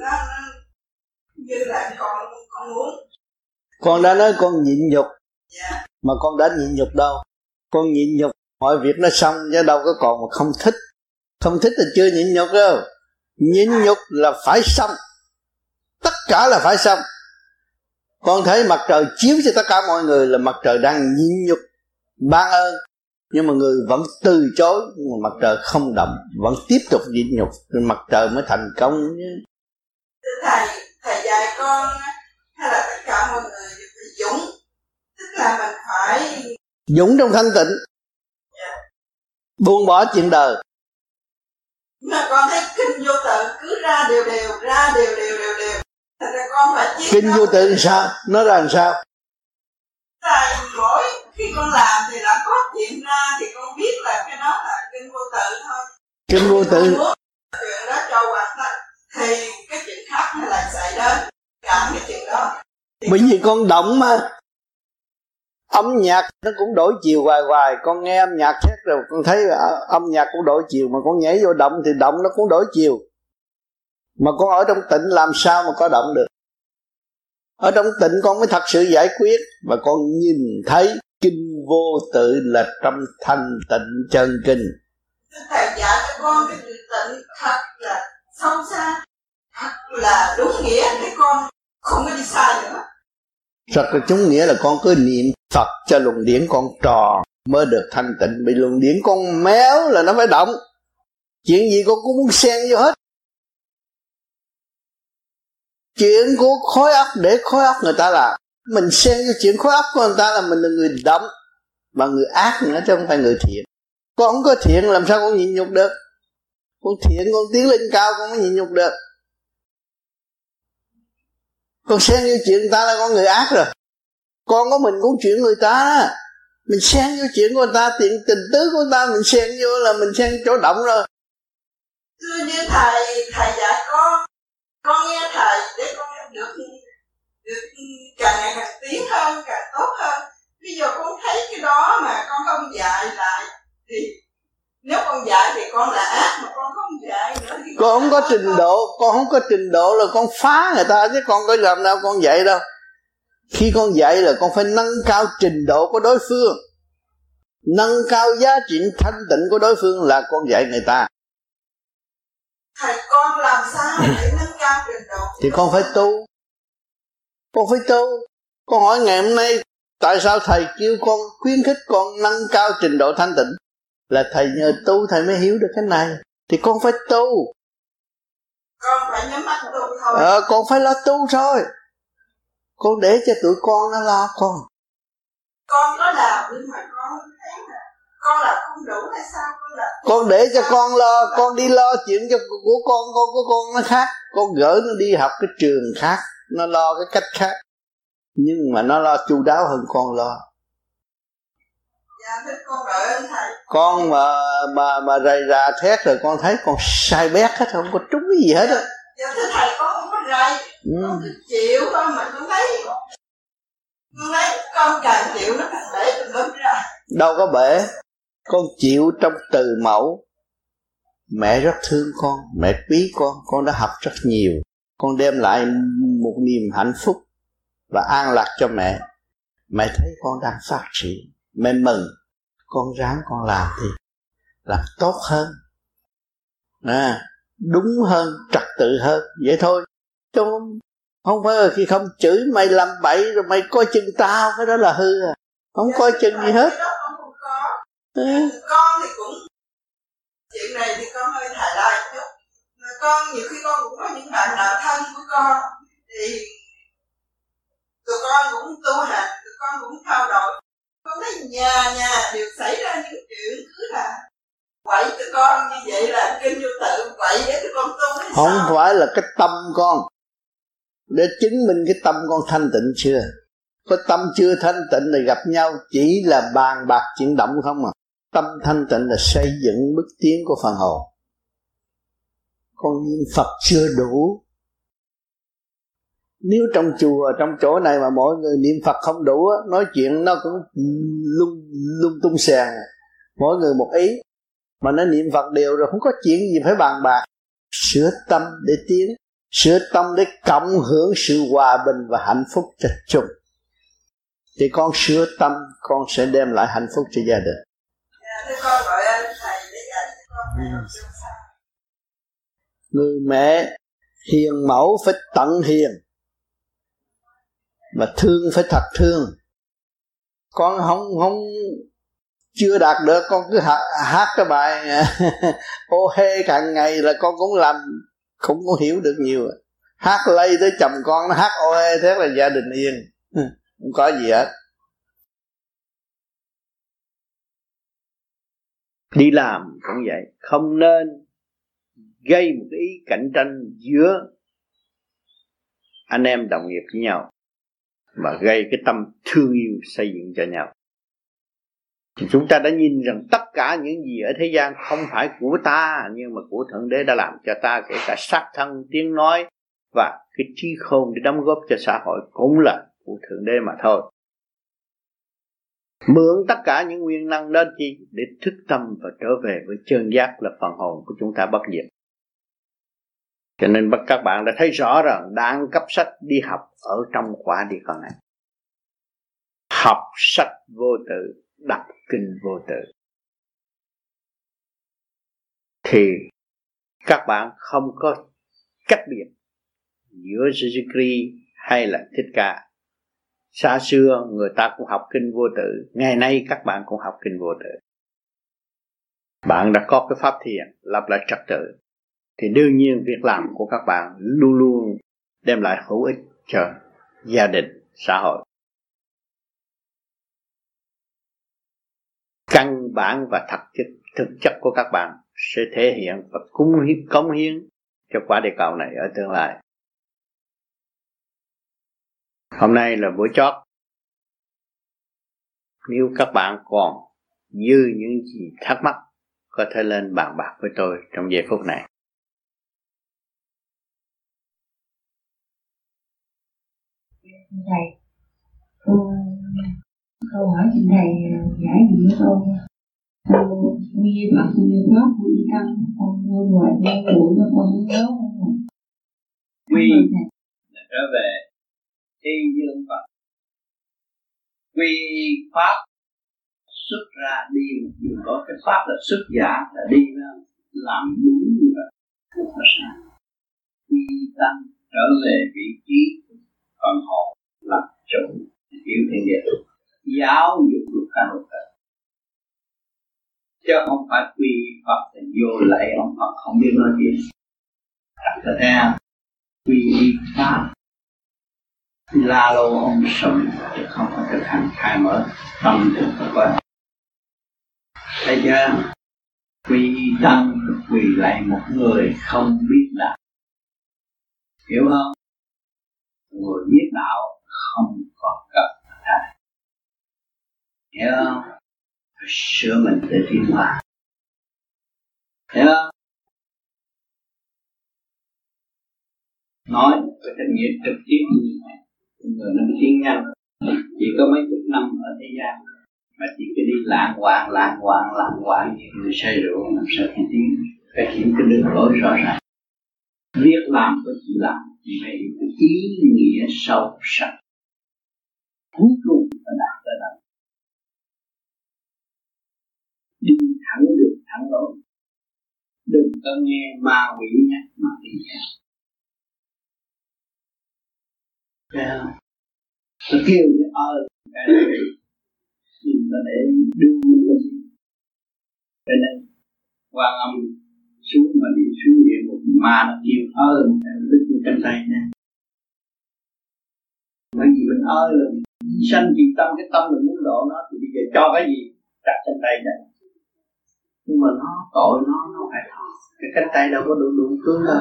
nó, nó như là con con muốn. Con đã nói con nhịn nhục, yeah. Mà con đã nhịn nhục đâu. Con nhịn nhục mọi việc nó xong chứ đâu có còn mà không thích. Không thích thì chưa nhịn nhục đâu. Nhịn nhục là phải xong. Tất cả là phải xong. Con thấy mặt trời chiếu cho tất cả mọi người là mặt trời đang nhịn nhục ban ơn, nhưng mà người vẫn từ chối, nhưng mà mặt trời không động, vẫn tiếp tục nhịn nhục, nên mặt trời mới thành công chứ. Thầy, thầy dạy con hay là tất cả mọi người phải dũng, tức là mình phải dũng trong thanh tịnh, yeah. Buông bỏ chuyện đời. Mà con thấy kinh vô tự cứ ra đều đều, ra đều đều đều đều. Thật ra con phải chiết kinh vô tự làm sao? Nó ra làm sao? Tại mỗi khi con làm thì đã có chuyện ra thì con biết là cái đó là kinh vô tự thôi. Kinh vô tự. Chuyện đó cho hoàn thành thì cái chuyện khác nó lại xảy đến. Cả cái chuyện đó. Bởi vì con động mà. Âm nhạc nó cũng đổi chiều hoài hoài. Con nghe âm nhạc khác rồi con thấy âm nhạc cũng đổi chiều, mà con nhảy vô động thì động nó cũng đổi chiều. Mà con ở trong tịnh làm sao mà có động được? Ở trong tịnh con mới thật sự giải quyết. Và con nhìn thấy kinh vô tự là trong thanh tịnh chân kinh. Thầy dạy cho con cái từ tịnh thật là sâu xa, thật là đúng nghĩa để con không có đi sai nữa. Thật là đúng nghĩa là con cứ niệm Phật cho luồng điển con trò mới được thanh tịnh. Bị luồng điển con méo là nó phải động. Chuyện gì con cũng muốn xen vô hết. Chuyện của khối óc để khối óc người ta làm. Mình xen vô chuyện khối óc của người ta là mình là người động và người ác nữa chứ không phải người thiện. Con không có thiện làm sao con nhịn nhục được? Con thiện con tiến lên cao con mới nhịn nhục được. Con xen vô chuyện người ta là con người ác rồi. Con có mình cũng chuyện người ta. Mình xen vô chuyện của người ta, tiện tình tứ của người ta mình xen vô là mình xen chỗ động rồi. Thưa như thầy, thầy dạy con, con nghe thầy để con được, được càng ngày càng tiến hơn, càng tốt hơn. Bây giờ con thấy cái đó mà con không dạy lại thì nếu con dạy thì con là ác, mà con không dạy nữa thì con không có trình độ. Con không có trình độ là con phá người ta chứ con có làm nào con dạy đâu. Khi con dạy là con phải nâng cao trình độ của đối phương, nâng cao giá trị thanh tịnh của đối phương là con dạy người ta. Thầy con làm sao để nâng cao trình độ? Thì con phải tu. Con phải tu. Con hỏi ngày hôm nay tại sao thầy kêu con, khuyến khích con nâng cao trình độ thanh tịnh? Là thầy nhờ tu thầy mới hiểu được cái này. Thì con phải tu. Con phải nhắm mắt tu thôi. Ờ, con phải lo tu thôi. Con để cho tụi con nó lo con. Con có làm nhưng mà con thấy là con là không đủ hay sao? Con là con để cho con lo, con đi lo chuyện cho của con, con của con nó khác. Con gửi nó đi học cái trường khác, nó lo cái cách khác, nhưng mà nó lo chu đáo hơn con lo. Dạ thưa con đợi ơn thầy. Con mà mà mà rầy rà thét rồi con thấy con sai bét hết, không có trúng cái gì hết á. Dạ thưa thầy con không có rầy, ừ. Con cứ chịu thôi mà con thấy, con thấy con càng chịu nó càng bể tùm lum ra. Đâu có bể, con chịu trong từ mẫu. Mẹ rất thương con, mẹ quý con, con đã học rất nhiều. Con đem lại một niềm hạnh phúc và an lạc cho mẹ. Mẹ thấy con đang phát triển, mẹ mừng. Con ráng con làm thì làm tốt hơn, à, đúng hơn, trật tự hơn, vậy thôi. Chứ không, không phải là khi không chửi mày làm bậy rồi mày coi chừng tao, cái đó là hư à. Không coi chừng gì hết. Ừ. Con thì cũng chuyện này thì con hơi thải lại chút. Mà con nhiều khi con cũng có những bạn nợ thân của con thì tụi con cũng tu hành, tụi con cũng trao đổi. Con thấy nhà nhà đều xảy ra những chuyện cứ là quậy tụi con như vậy là kinh vô tự quậy để tụi con tu hay không sao? Phải là cái tâm con, để chứng minh cái tâm con thanh tịnh chưa. Có tâm chưa thanh tịnh là gặp nhau chỉ là bàn bạc chuyển động không à. Tâm thanh tịnh là xây dựng bước tiến của phần hồn. Con niệm Phật chưa đủ. Nếu trong chùa, trong chỗ này mà mỗi người niệm Phật không đủ, nói chuyện nó cũng lung, lung tung sàn. Mỗi người một ý. Mà nó niệm Phật đều rồi, không có chuyện gì phải bàn bạc. Sửa tâm để tiến, sửa tâm để cộng hưởng sự hòa bình và hạnh phúc cho chung. Thì con sửa tâm, con sẽ đem lại hạnh phúc cho gia đình. Người mẹ hiền mẫu phải tận hiền, mà thương phải thật thương. Con không không chưa đạt được, con cứ hát, hát cái bài ô hê càng ngày là con cũng làm không có hiểu được nhiều. Hát lây tới chồng con nó hát ô hê, thế là gia đình yên, không có gì hết. Đi làm cũng vậy, không nên gây một cái ý cạnh tranh giữa anh em đồng nghiệp với nhau, mà gây cái tâm thương yêu xây dựng cho nhau. Thì chúng ta đã nhìn rằng tất cả những gì ở thế gian không phải của ta, nhưng mà của Thượng Đế đã làm cho ta, kể cả sắc thân, tiếng nói và cái trí khôn để đóng góp cho xã hội cũng là của Thượng Đế mà thôi. Mượn tất cả những nguyên năng đó chi? Để thức tâm và trở về với chân giác là phần hồn của chúng ta bất diệt. Cho nên các bạn đã thấy rõ rằng đang cấp sách đi học ở trong quả địa cầu này. Học sách vô tự, đọc kinh vô tự, thì các bạn không có cách biệt giữa Jesus Christ hay là Thích Ca. Xa xưa người ta cũng học kinh vô tự, ngày nay các bạn cũng học kinh vô tự. Bạn đã có cái pháp thiền lập lại trật tự, thì đương nhiên việc làm của các bạn luôn luôn đem lại hữu ích cho gia đình, xã hội. Căn bản và thật chất, thực chất của các bạn sẽ thể hiện và cống hiến, cống hiến cho quả địa cầu này ở tương lai. Hôm nay là buổi chót. Nếu các bạn còn dư những gì thắc mắc, có thể lên bàn bạc với tôi trong giây phút này. Thầy, câu, câu hỏi xin thầy giải gì với tôi. Câu quy Phật, quy Pháp, quy Tăng, con ngôi ngoài ngôi bụi mà con không nhớ. Quy là trở về thiên dương Phật. Quy Pháp xuất ra đi một đường có cái Pháp là xuất giả, là đi ra làm đúng như vậy, không có sai. Quy Tăng trở về vị trí phần hồn làm chủ hiểu thiên địa, giáo dục luật cả luật cả, chứ không phải quy Phật thì vô lạy ông Phật không biết nói gì. Đặt ra theo quy Pháp la lô ông sùng, chứ không phải thực hành khai mở tâm thức của con. Thấy chưa? Quy Tăng quỳ lại một người không biết đạo, hiểu không? Người biết đạo không có cần thầy, hiểu không? Phải sửa mình để tiến hóa, hiểu không? Nói về trách nhiệm trực tiếp như này, người nó tiến nhanh, chỉ có mấy chục năm ở thế gian mà chỉ cứ đi lạng hoạn lạng hoạn lạng hoạn như người say rượu, làm sao thì tiến phải hiểu cái đường lối rõ ràng. Việc làm của chỉ làm chỉ phải hiểu cái ý nghĩa sâu sắc, cuối cùng phải đạt tới đó. Đi thẳng được thẳng lối, đừng có nghe ma quỷ nhắc mà đi theo. Thấy không? Nó kêu cái ơi cái này đừng có để đưa mình cái gì. Cho nên Quan Âm xuống mà đi xuống địa ngục mà nó kêu ơi em đứt cái cánh tay nha. Bởi vì mình ơi là sanh vì tâm, cái tâm mình muốn độ nó thì bây giờ cho cái gì đặt cánh tay này. Nhưng mà nó tội nó nó phải thọ. Cái cánh tay đâu có đủ đủ cứng đâu.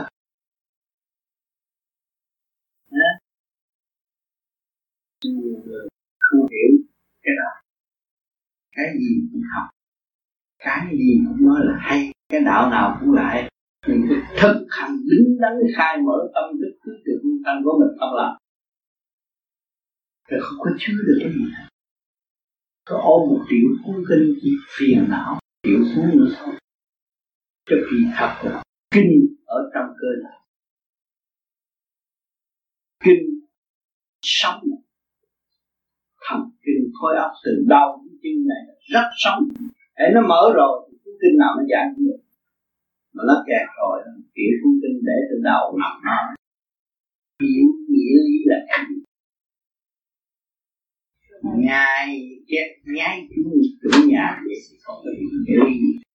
Đó. Nhiều người không hiểu cái đó. Cái gì cũng học, cái gì cũng nói là hay, cái đạo nào cũng là hay. Mình phải thực hành đứng đắn khai mở tâm thức thức được hương thanh của mình không làm. Rồi không có chứa được cái gì hết. Có ôm một triệu cuốn kinh chỉ phiền não, triệu cuốn nữa thôi. Cho khi thật là kinh ở trong cơ thể. kinh sống, thần kinh khối óc từ đầu đến chân này rất sống. Để nó mở rồi thì cuốn kinh nào nó giải cũng được, mà nó kẹt rồi kiểu cuốn kinh để từ đầu nằm nó hiểu nghĩa lý là cái gì. Nhai chết nhai chúng chủ nhà vậy thì không có hiểu nghĩa lý.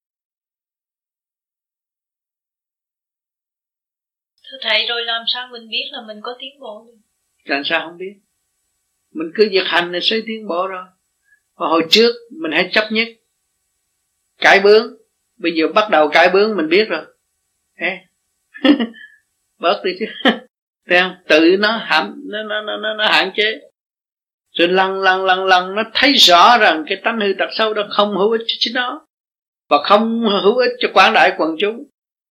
Thưa thầy, rồi làm sao mình biết là mình có tiến bộ được? Làm sao không biết? Mình cứ việc hành là sẽ tiến bộ rồi. Và hồi trước mình hãy chấp nhất cải bướng, bây giờ bắt đầu cải bướng mình biết rồi. Ê. Bớt đi chứ. Thấy không? Tự nó hạn nó nó nó nó, nó hạn chế. Rồi lần lần lần lần nó thấy rõ rằng cái tánh hư tật xấu đó không hữu ích cho chính nó và không hữu ích cho quảng đại quần chúng,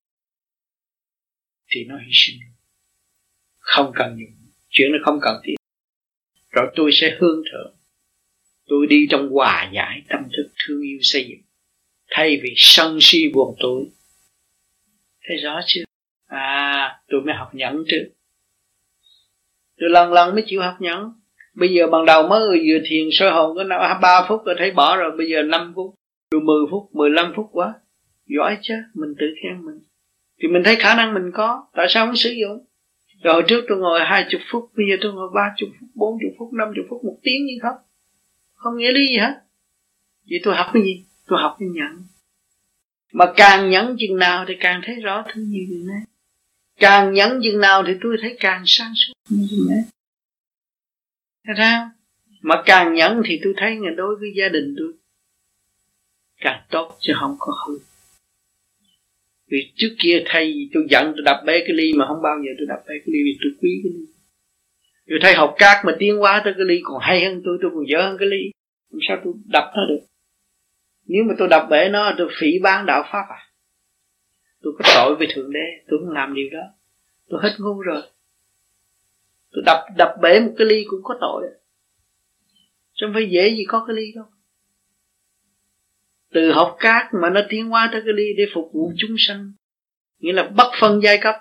thì nó hy sinh, không cần dùng, chuyện nó không cần thiết. Rồi tôi sẽ hướng thượng, tôi đi trong hòa giải tâm thức thương yêu xây dựng, thay vì sân si buồn tối. Thấy rõ chưa? À, tôi mới học nhẫn trước, tôi lần lần mới chịu học nhẫn. Bây giờ ban đầu mới vừa thiền soi hồn có ba phút rồi thấy bỏ rồi, bây giờ năm phút, rồi mười phút, mười lăm phút quá, giỏi chứ, mình tự khen mình. Thì mình thấy khả năng mình có, tại sao không sử dụng? Rồi hồi trước tôi ngồi hai chục phút, bây giờ tôi ngồi ba chục phút, bốn chục phút, năm chục phút, một tiếng như không. Không nghĩa lý gì hết. Vậy tôi học cái gì? Tôi học cái nhẫn. Mà càng nhẫn chừng nào thì càng thấy rõ thứ nhiều chừng này. Càng nhẫn chừng nào thì tôi thấy càng sáng suốt như chừng này. Thấy sao? Mà càng nhẫn thì tôi thấy là đối với gia đình tôi càng tốt chứ không có hư. Vì trước kia thay tôi giận tôi đập bể cái ly, mà không bao giờ tôi đập bể cái ly vì tôi quý cái ly. Tôi thấy học cát mà tiến hóa tới cái ly còn hay hơn tôi, tôi còn dở hơn cái ly, làm sao tôi đập nó được? Nếu mà tôi đập bể nó, tôi phỉ bán đạo pháp à? Tôi có tội với Thượng Đế, tôi không làm điều đó. Tôi hết ngu rồi. Tôi đập đập bể một cái ly cũng có tội, chứ không phải dễ gì có cái ly đâu. Từ học cát mà nó tiến hóa tới cái ly để phục vụ chúng sanh, nghĩa là bất phân giai cấp.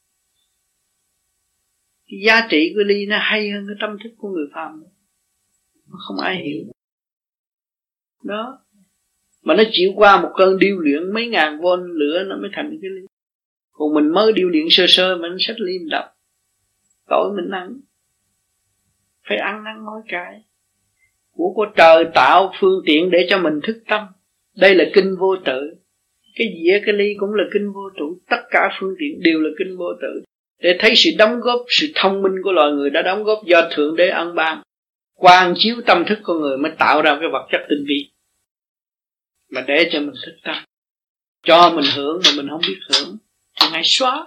Cái giá trị của ly nó hay hơn cái tâm thức của người phàm, nó không ai hiểu đó. Mà nó chịu qua một cơn điêu luyện mấy ngàn vôn lửa nó mới thành cái ly. Còn mình mới điêu luyện sơ sơ mà nó xách ly mình đập, tội mình ăn. Phải ăn năn hối cải. Của của trời tạo phương tiện để cho mình thức tâm. Đây là kinh vô tự. Cái dĩa cái ly cũng là kinh vô tự. Tất cả phương tiện đều là kinh vô tự, để thấy sự đóng góp, sự thông minh của loài người đã đóng góp do Thượng Đế ân ban, quang chiếu tâm thức con người mới tạo ra cái vật chất tinh vi. Mà để cho mình thức tâm, cho mình hưởng mà mình không biết hưởng thì Ngài xóa.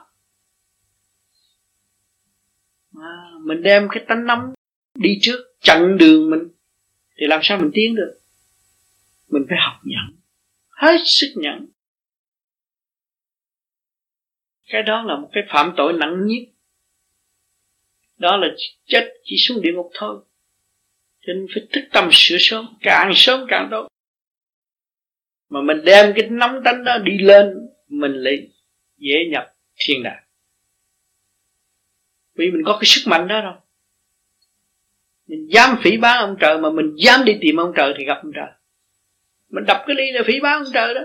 À, mình đem cái tánh nóng đi trước chặn đường mình thì làm sao mình tiến được? Mình phải học nhẫn, hết sức nhẫn. Cái đó là một cái phạm tội nặng nhất. Đó là chết chỉ xuống địa ngục thôi. Cho nên phải thức tâm sửa sớm, càng sớm càng tốt. Mà mình đem cái nóng tánh đó đi lên, mình lại dễ nhập thiên đàng. Vì mình có cái sức mạnh đó đâu. Mình dám phỉ báng ông trời, mà mình dám đi tìm ông trời thì gặp ông trời. Mình đập cái ly là phỉ báng ông trời đó.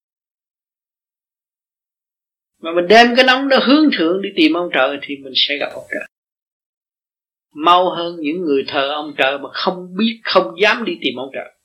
Mà mình đem cái nóng đó hướng thượng đi tìm ông trời thì mình sẽ gặp ông trời. Mau hơn những người thờ ông trời mà không biết, không dám đi tìm ông trời.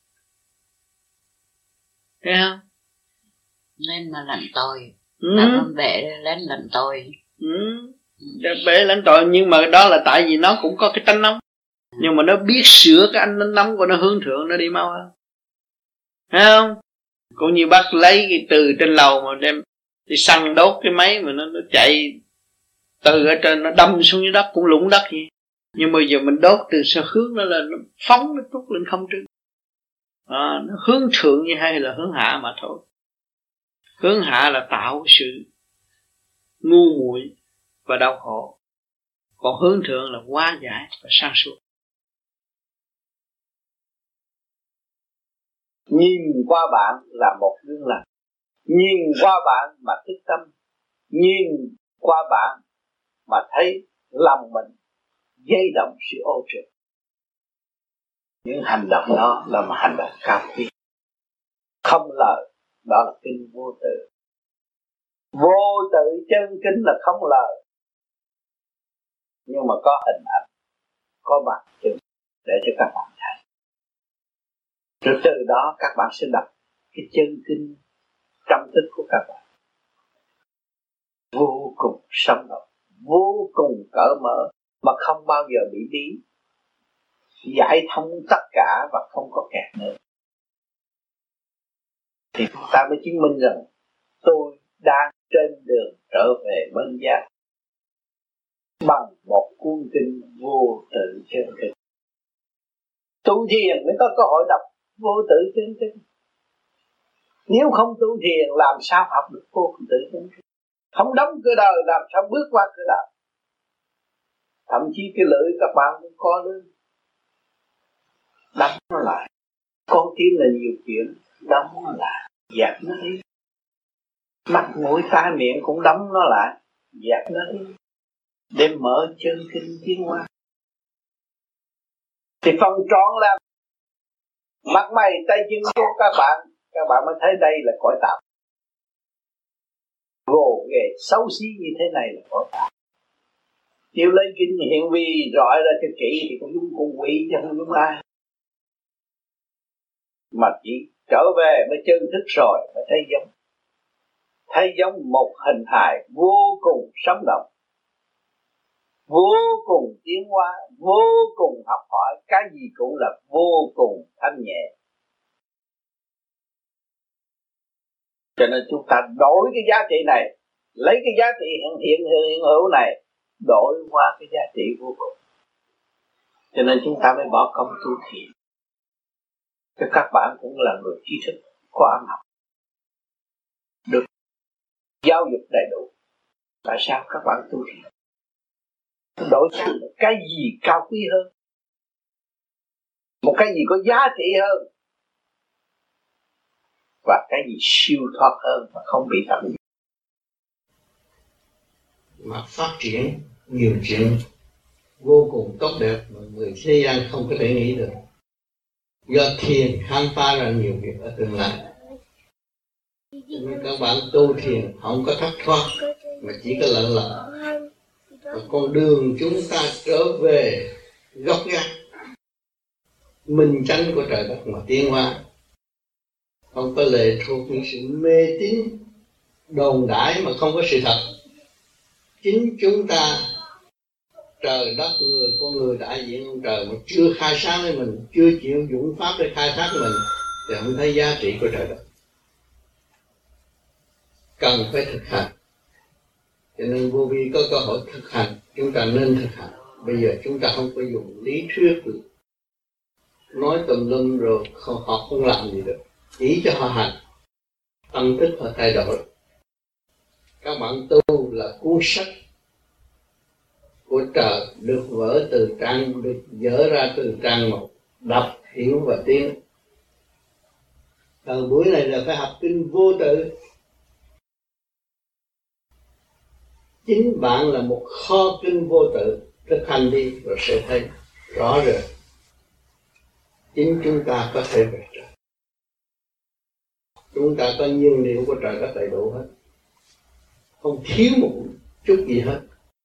Thấy không? Nên mà lãnh tội. Ừ. Làm bể lên lãnh tội. Ừ. Bể lãnh tội, nhưng mà đó là tại vì nó cũng có cái tánh nóng. Nhưng mà nó biết sửa cái anh nóng của nó hướng thượng, nó đi mau hơn. Thấy không? Cũng như bác lấy cái từ trên lầu mà đem đi xăng đốt cái máy mà nó, nó chạy từ ở trên nó đâm xuống dưới đất cũng lũng đất vậy. Nhưng mà giờ mình đốt từ sao hướng nó lên, nó phóng nó tút lên không trung. À, nó hướng thượng như hay là hướng hạ mà thôi. Hướng hạ là tạo sự ngu muội và đau khổ, còn hướng thượng là hóa giải và sáng suốt. Nhìn qua bạn là một gương lành, nhìn qua bạn mà thức tâm, nhìn qua bạn mà thấy lòng mình dây động sự ô trực. Những hành động đó là một hành động cao quý, không lời, đó là kinh vô tự. Vô tự chân kinh là không lời, nhưng mà có hình ảnh, có bằng chứng để cho các bạn thấy. Rồi từ đó các bạn sẽ đọc cái chân kinh trong thức của các bạn, vô cùng sống động, vô cùng cởi mở, mà không bao giờ bị bí, giải thông tất cả và không có kẹt nữa. Thì chúng ta mới chứng minh rằng tôi đang trên đường trở về bên giác bằng một cuốn kinh vô tự chân kinh. Tu thiền mới có cơ hội đọc vô tự chân kinh. Nếu không tu thiền làm sao học được vô tự chân kinh? Không đóng cửa đời làm sao bước qua cửa đời? Thậm chí cái lưỡi các bạn cũng có luôn, đóng nó lại. Con tim là nhiều chuyện, đóng nó lại, dẹp nó đi. Mắt mũi tai miệng cũng đóng nó lại, dẹp nó đi, để mở chân kinh tiến hóa. Thì phần trọn là mặt mày tay chân của các bạn, các bạn mới thấy đây là cõi tạm. Gồ ghề xấu xí như thế này là cõi tạm. Nếu lấy kinh hiện vi rọi ra cho kỹ thì cũng đúng con quỷ chứ không đúng ai. Mà chỉ trở về mới chân thức rồi mới thấy giống. Thấy giống một hình hài vô cùng sống động, vô cùng tiến hóa, vô cùng học hỏi, cái gì cũng là vô cùng thanh nhẹ. Cho nên chúng ta đổi cái giá trị này, lấy cái giá trị hiện hiện hiện hữu này đổi qua cái giá trị vô cùng. Cho nên chúng ta mới bỏ công tu thiền. Cho các bạn cũng là người trí thức, có âm học, được giáo dục đầy đủ. Tại sao các bạn tu thiền? Đổi sang một cái gì cao quý hơn, một cái gì có giá trị hơn, và cái gì siêu thoát hơn mà không bị tận diệt. Mà phát triển nhiều chuyện vô cùng tốt đẹp mà người thế gian không có thể nghĩ được. Do thiền khám phá ra nhiều việc ở tương lai. Nên các bạn tu thiền không có thất thoát mà chỉ có lận lận. Và con đường chúng ta trở về gốc gác minh chánh của trời đất mà tiến hóa, không có lệ thuộc những sự mê tín đồn đãi mà không có sự thật. Chính chúng ta, trời đất người, con người đại diện ông trời mà chưa khai sáng với mình, chưa chịu dũng pháp để khai thác mình, thì không thấy giá trị của trời đất. Cần phải thực hành. Cho nên vô vi có cơ hội thực hành, chúng ta nên thực hành. Bây giờ chúng ta không có dùng lý thuyết được, nói tùm lum rồi họ không làm gì được, chỉ cho họ hành, tâm thức họ thay đổi. Các bạn tu là cuốn sách của trời được vỡ từ trang, được dỡ ra từ trang một, đọc, hiểu và tiến. Thời buổi này là phải học kinh vô tự. Chính bạn là một kho kinh vô tự, thực hành đi rồi sẽ thấy rõ rệt. Chính chúng ta có thể về trời. Chúng ta có nhiên liệu của trời đất đầy đủ hết, không thiếu một chút gì hết.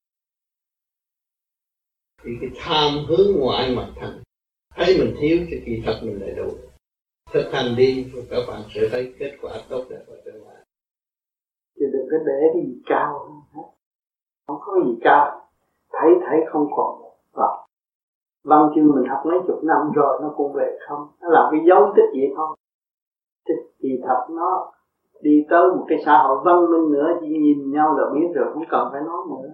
Thì cái tham hướng ngoại mà thành, thấy mình thiếu thì kỳ thật mình đầy đủ. Thực hành đi rồi các bạn sẽ thấy kết quả tốt đẹp ở tương lai. Chứ đừng có để cái gì cao hơn hết. Không có gì cao, thấy thấy không còn đó. Văn chương mình học mấy chục năm rồi nó cũng về không, nó làm cái dấu tích vậy thôi. Thì, thì thật nó đi tới một cái xã hội văn minh nữa, chỉ nhìn nhau là biết rồi, không cần phải nói nữa.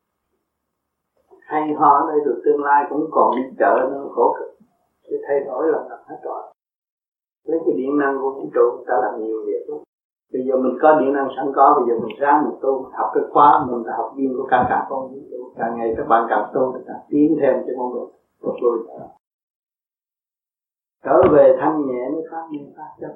Hay ho ở đây được tương lai cũng còn đi chợ nữa, khổ cực. Thì thay đổi là làm hết rồi. Lấy cái điện năng của vũ trụ người ta làm nhiều việc lắm. Bây giờ mình có điện năng sẵn có, bây giờ mình ráng mình tu, học cái khóa mình là học viên của cả cả con vũ trụ. Càng ngày các bạn càng tu thì càng tiến thêm cho con người tốt rồi. Trở về thanh nhẹ mới phát minh phát chấp.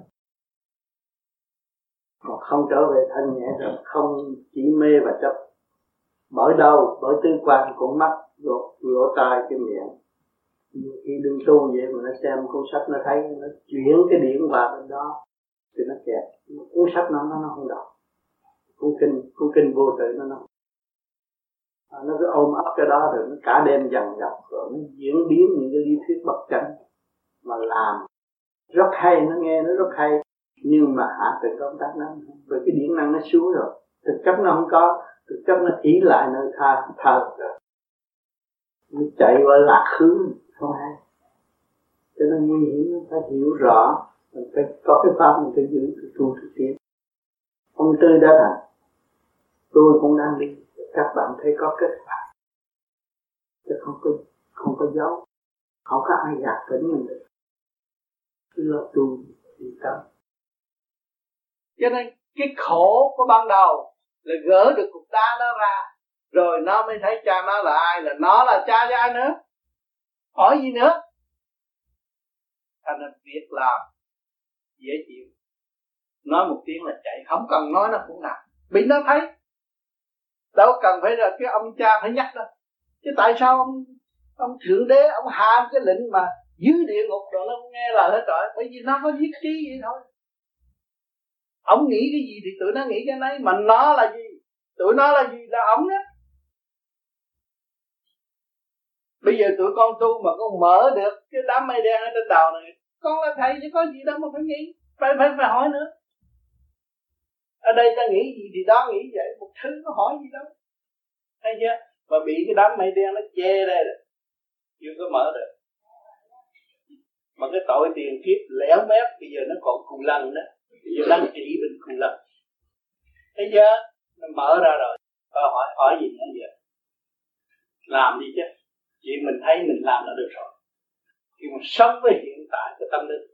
Còn không trở về thanh nhẹ rồi không chỉ mê và chấp, bỏ Bởi đâu? Bởi tư quan con mắt, lỗ, lỗ tai, cái miệng. Nhiều khi đừng tu vậy mà nó xem cuốn sách nó thấy nó chuyển cái điểm vào bên đó thì nó kẹt. Cuốn sách nó nó không đọc. Cuốn kinh, cuốn kinh vô tự nó nó à, nó cứ ôm ấp cái đó rồi nó cả đêm dằn dọc rồi nó diễn biến những cái lý thuyết bất chánh mà làm rất hay, nó nghe nó rất hay nhưng mà hạ từ công tác nó bởi cái điển năng nó xuống rồi, thực chất nó không có, thực chất nó ý lại nơi tha thờ rồi nó chạy qua lạc hướng không hay. Cho nên nguy hiểm nó phải hiểu rõ, mình phải có cái pháp mình phải giữ cái tu thực tiễn. Ông Tư đã thành, tôi cũng đang đi, các bạn thấy có kết quả chứ không có không có giấu, không có ai gạt tỉnh mình được, cứ lo tu đi tới. Cho nên cái khổ của ban đầu là gỡ được cục đá đó ra, rồi nó mới thấy cha nó là ai, là nó là cha cho ai nữa, hỏi gì nữa. Thành nên việc làm dễ chịu, nói một tiếng là chạy, không cần nói nó cũng làm, bị nó thấy. Đâu cần phải là cái ông cha phải nhắc đâu. Chứ tại sao ông ông thượng đế ông hạ cái lệnh mà dưới địa ngục rồi nó không nghe lời hết trời? Bởi vì nó có nhất trí vậy thôi. Ông nghĩ cái gì thì tụi nó nghĩ cái nấy, mà nó là gì? Tụi nó là gì? Là ông đó. Bây giờ tụi con tu mà con mở được cái đám mây đen ở trên đầu này, con là thầy chứ có gì đâu mà phải nghĩ, phải phải phải hỏi nữa. Ở đây ta nghĩ gì thì đó nghĩ vậy, một thứ nó hỏi gì đâu, thấy chưa? Mà bị cái đám mây đen nó che đây rồi, chưa có mở được. Mà cái tội tiền kiếp lẻo mép bây giờ nó còn cù lần đó, bây giờ đang trị bệnh cù lần, thấy chưa? Nó mở ra rồi, hỏi hỏi gì nữa giờ? Làm đi chứ, chỉ mình thấy mình làm là được rồi. Khi mà sống với hiện tại cái tâm linh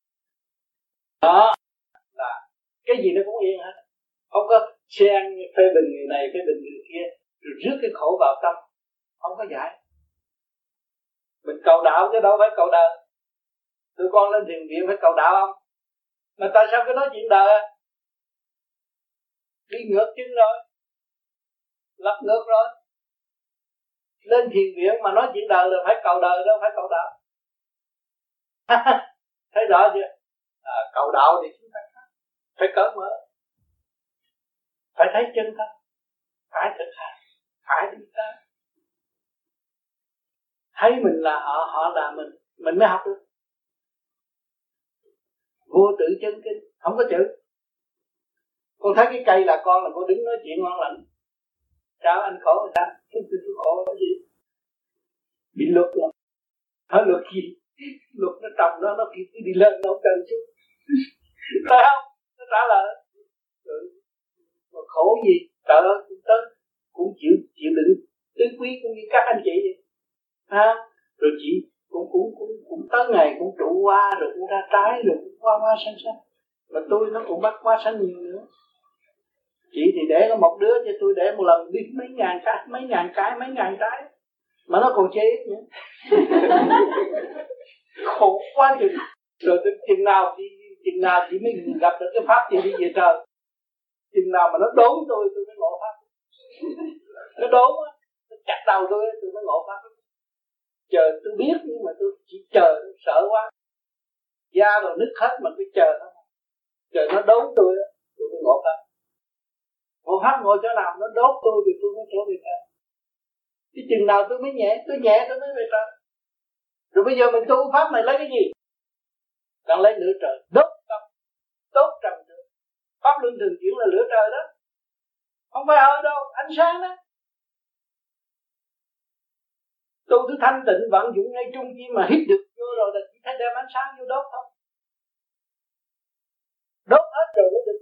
đó là cái gì nó cũng yên hết, không có xen phê bình người này phê bình người kia rồi rước cái khổ vào tâm, không có giải. Mình cầu đạo chứ đâu phải cầu đời. Tụi con lên thiền viện phải cầu đạo không? Mà tại sao cứ nói chuyện đời? Đi ngược chân rồi, lật ngược rồi. Lên thiền viện mà nói chuyện đời là phải cầu đời, đâu phải cầu đạo. Thấy rõ chưa? À, cầu đạo thì chúng ta phải cởi mở, phải thấy chân thân, phải thực hành, phải đi tới. Thấy mình là họ, họ là mình, mình mới học được. Vô tự chân kinh, không có chữ. Con thấy cái cây là con là con đứng nói chuyện ngon lành. Sao anh khổ người ta? Tôi khổ cái gì? Bị luật rồi. Hỏi luật gì? Luật nó trồng nó, nó kịp đi lên, nó không cần chút. Phải không? Nó trả lời. Ừ. Mà khổ gì? Trời ơi, cũng tới. Cũng chịu, chịu đựng tứ quý cũng như các anh chị vậy. Ha? Rồi chị cũng, cũng, cũng, cũng tới ngày cũng trụ hoa, rồi cũng ra trái, rồi cũng hoa hoa xanh xanh. Mà tôi nó cũng bắt hoa xanh nhiều nữa. Chị thì để có một đứa, cho tôi để một lần biết mấy ngàn cái, mấy ngàn cái, mấy ngàn trái. Mà nó còn chê ít nữa. Khổ quá chừng. Rồi chừng nào chị, chừng nào chị mới gặp được cái pháp chị đi về trời. Chừng nào mà nó đốn tôi, tôi mới ngộ pháp. Nó đốn á, nó chặt đầu tôi, tôi mới ngộ pháp. Chờ tôi biết nhưng mà tôi chỉ chờ, tôi sợ quá. Da rồi nứt hết mà tôi chờ thôi. Chờ nó đốn tôi, tôi mới ngộ pháp. Ngộ pháp ngồi chỗ nào nó đốt tôi thì tôi mới trở về trời. Chứ chừng nào tôi mới nhẹ, tôi nhẹ tôi mới về trời. Rồi bây giờ mình tu pháp này lấy cái gì? Đang lấy lửa trời, đốt tâm, tốt trầm được. Pháp luân thường chuyển là lửa trời đó. Không phải hơi đâu, ánh sáng đó. Tu thứ thanh tịnh vận dụng ngay trung chi mà hít được vô rồi là chỉ thấy đem ánh sáng vô đốt thôi. Đốt hết rồi mới được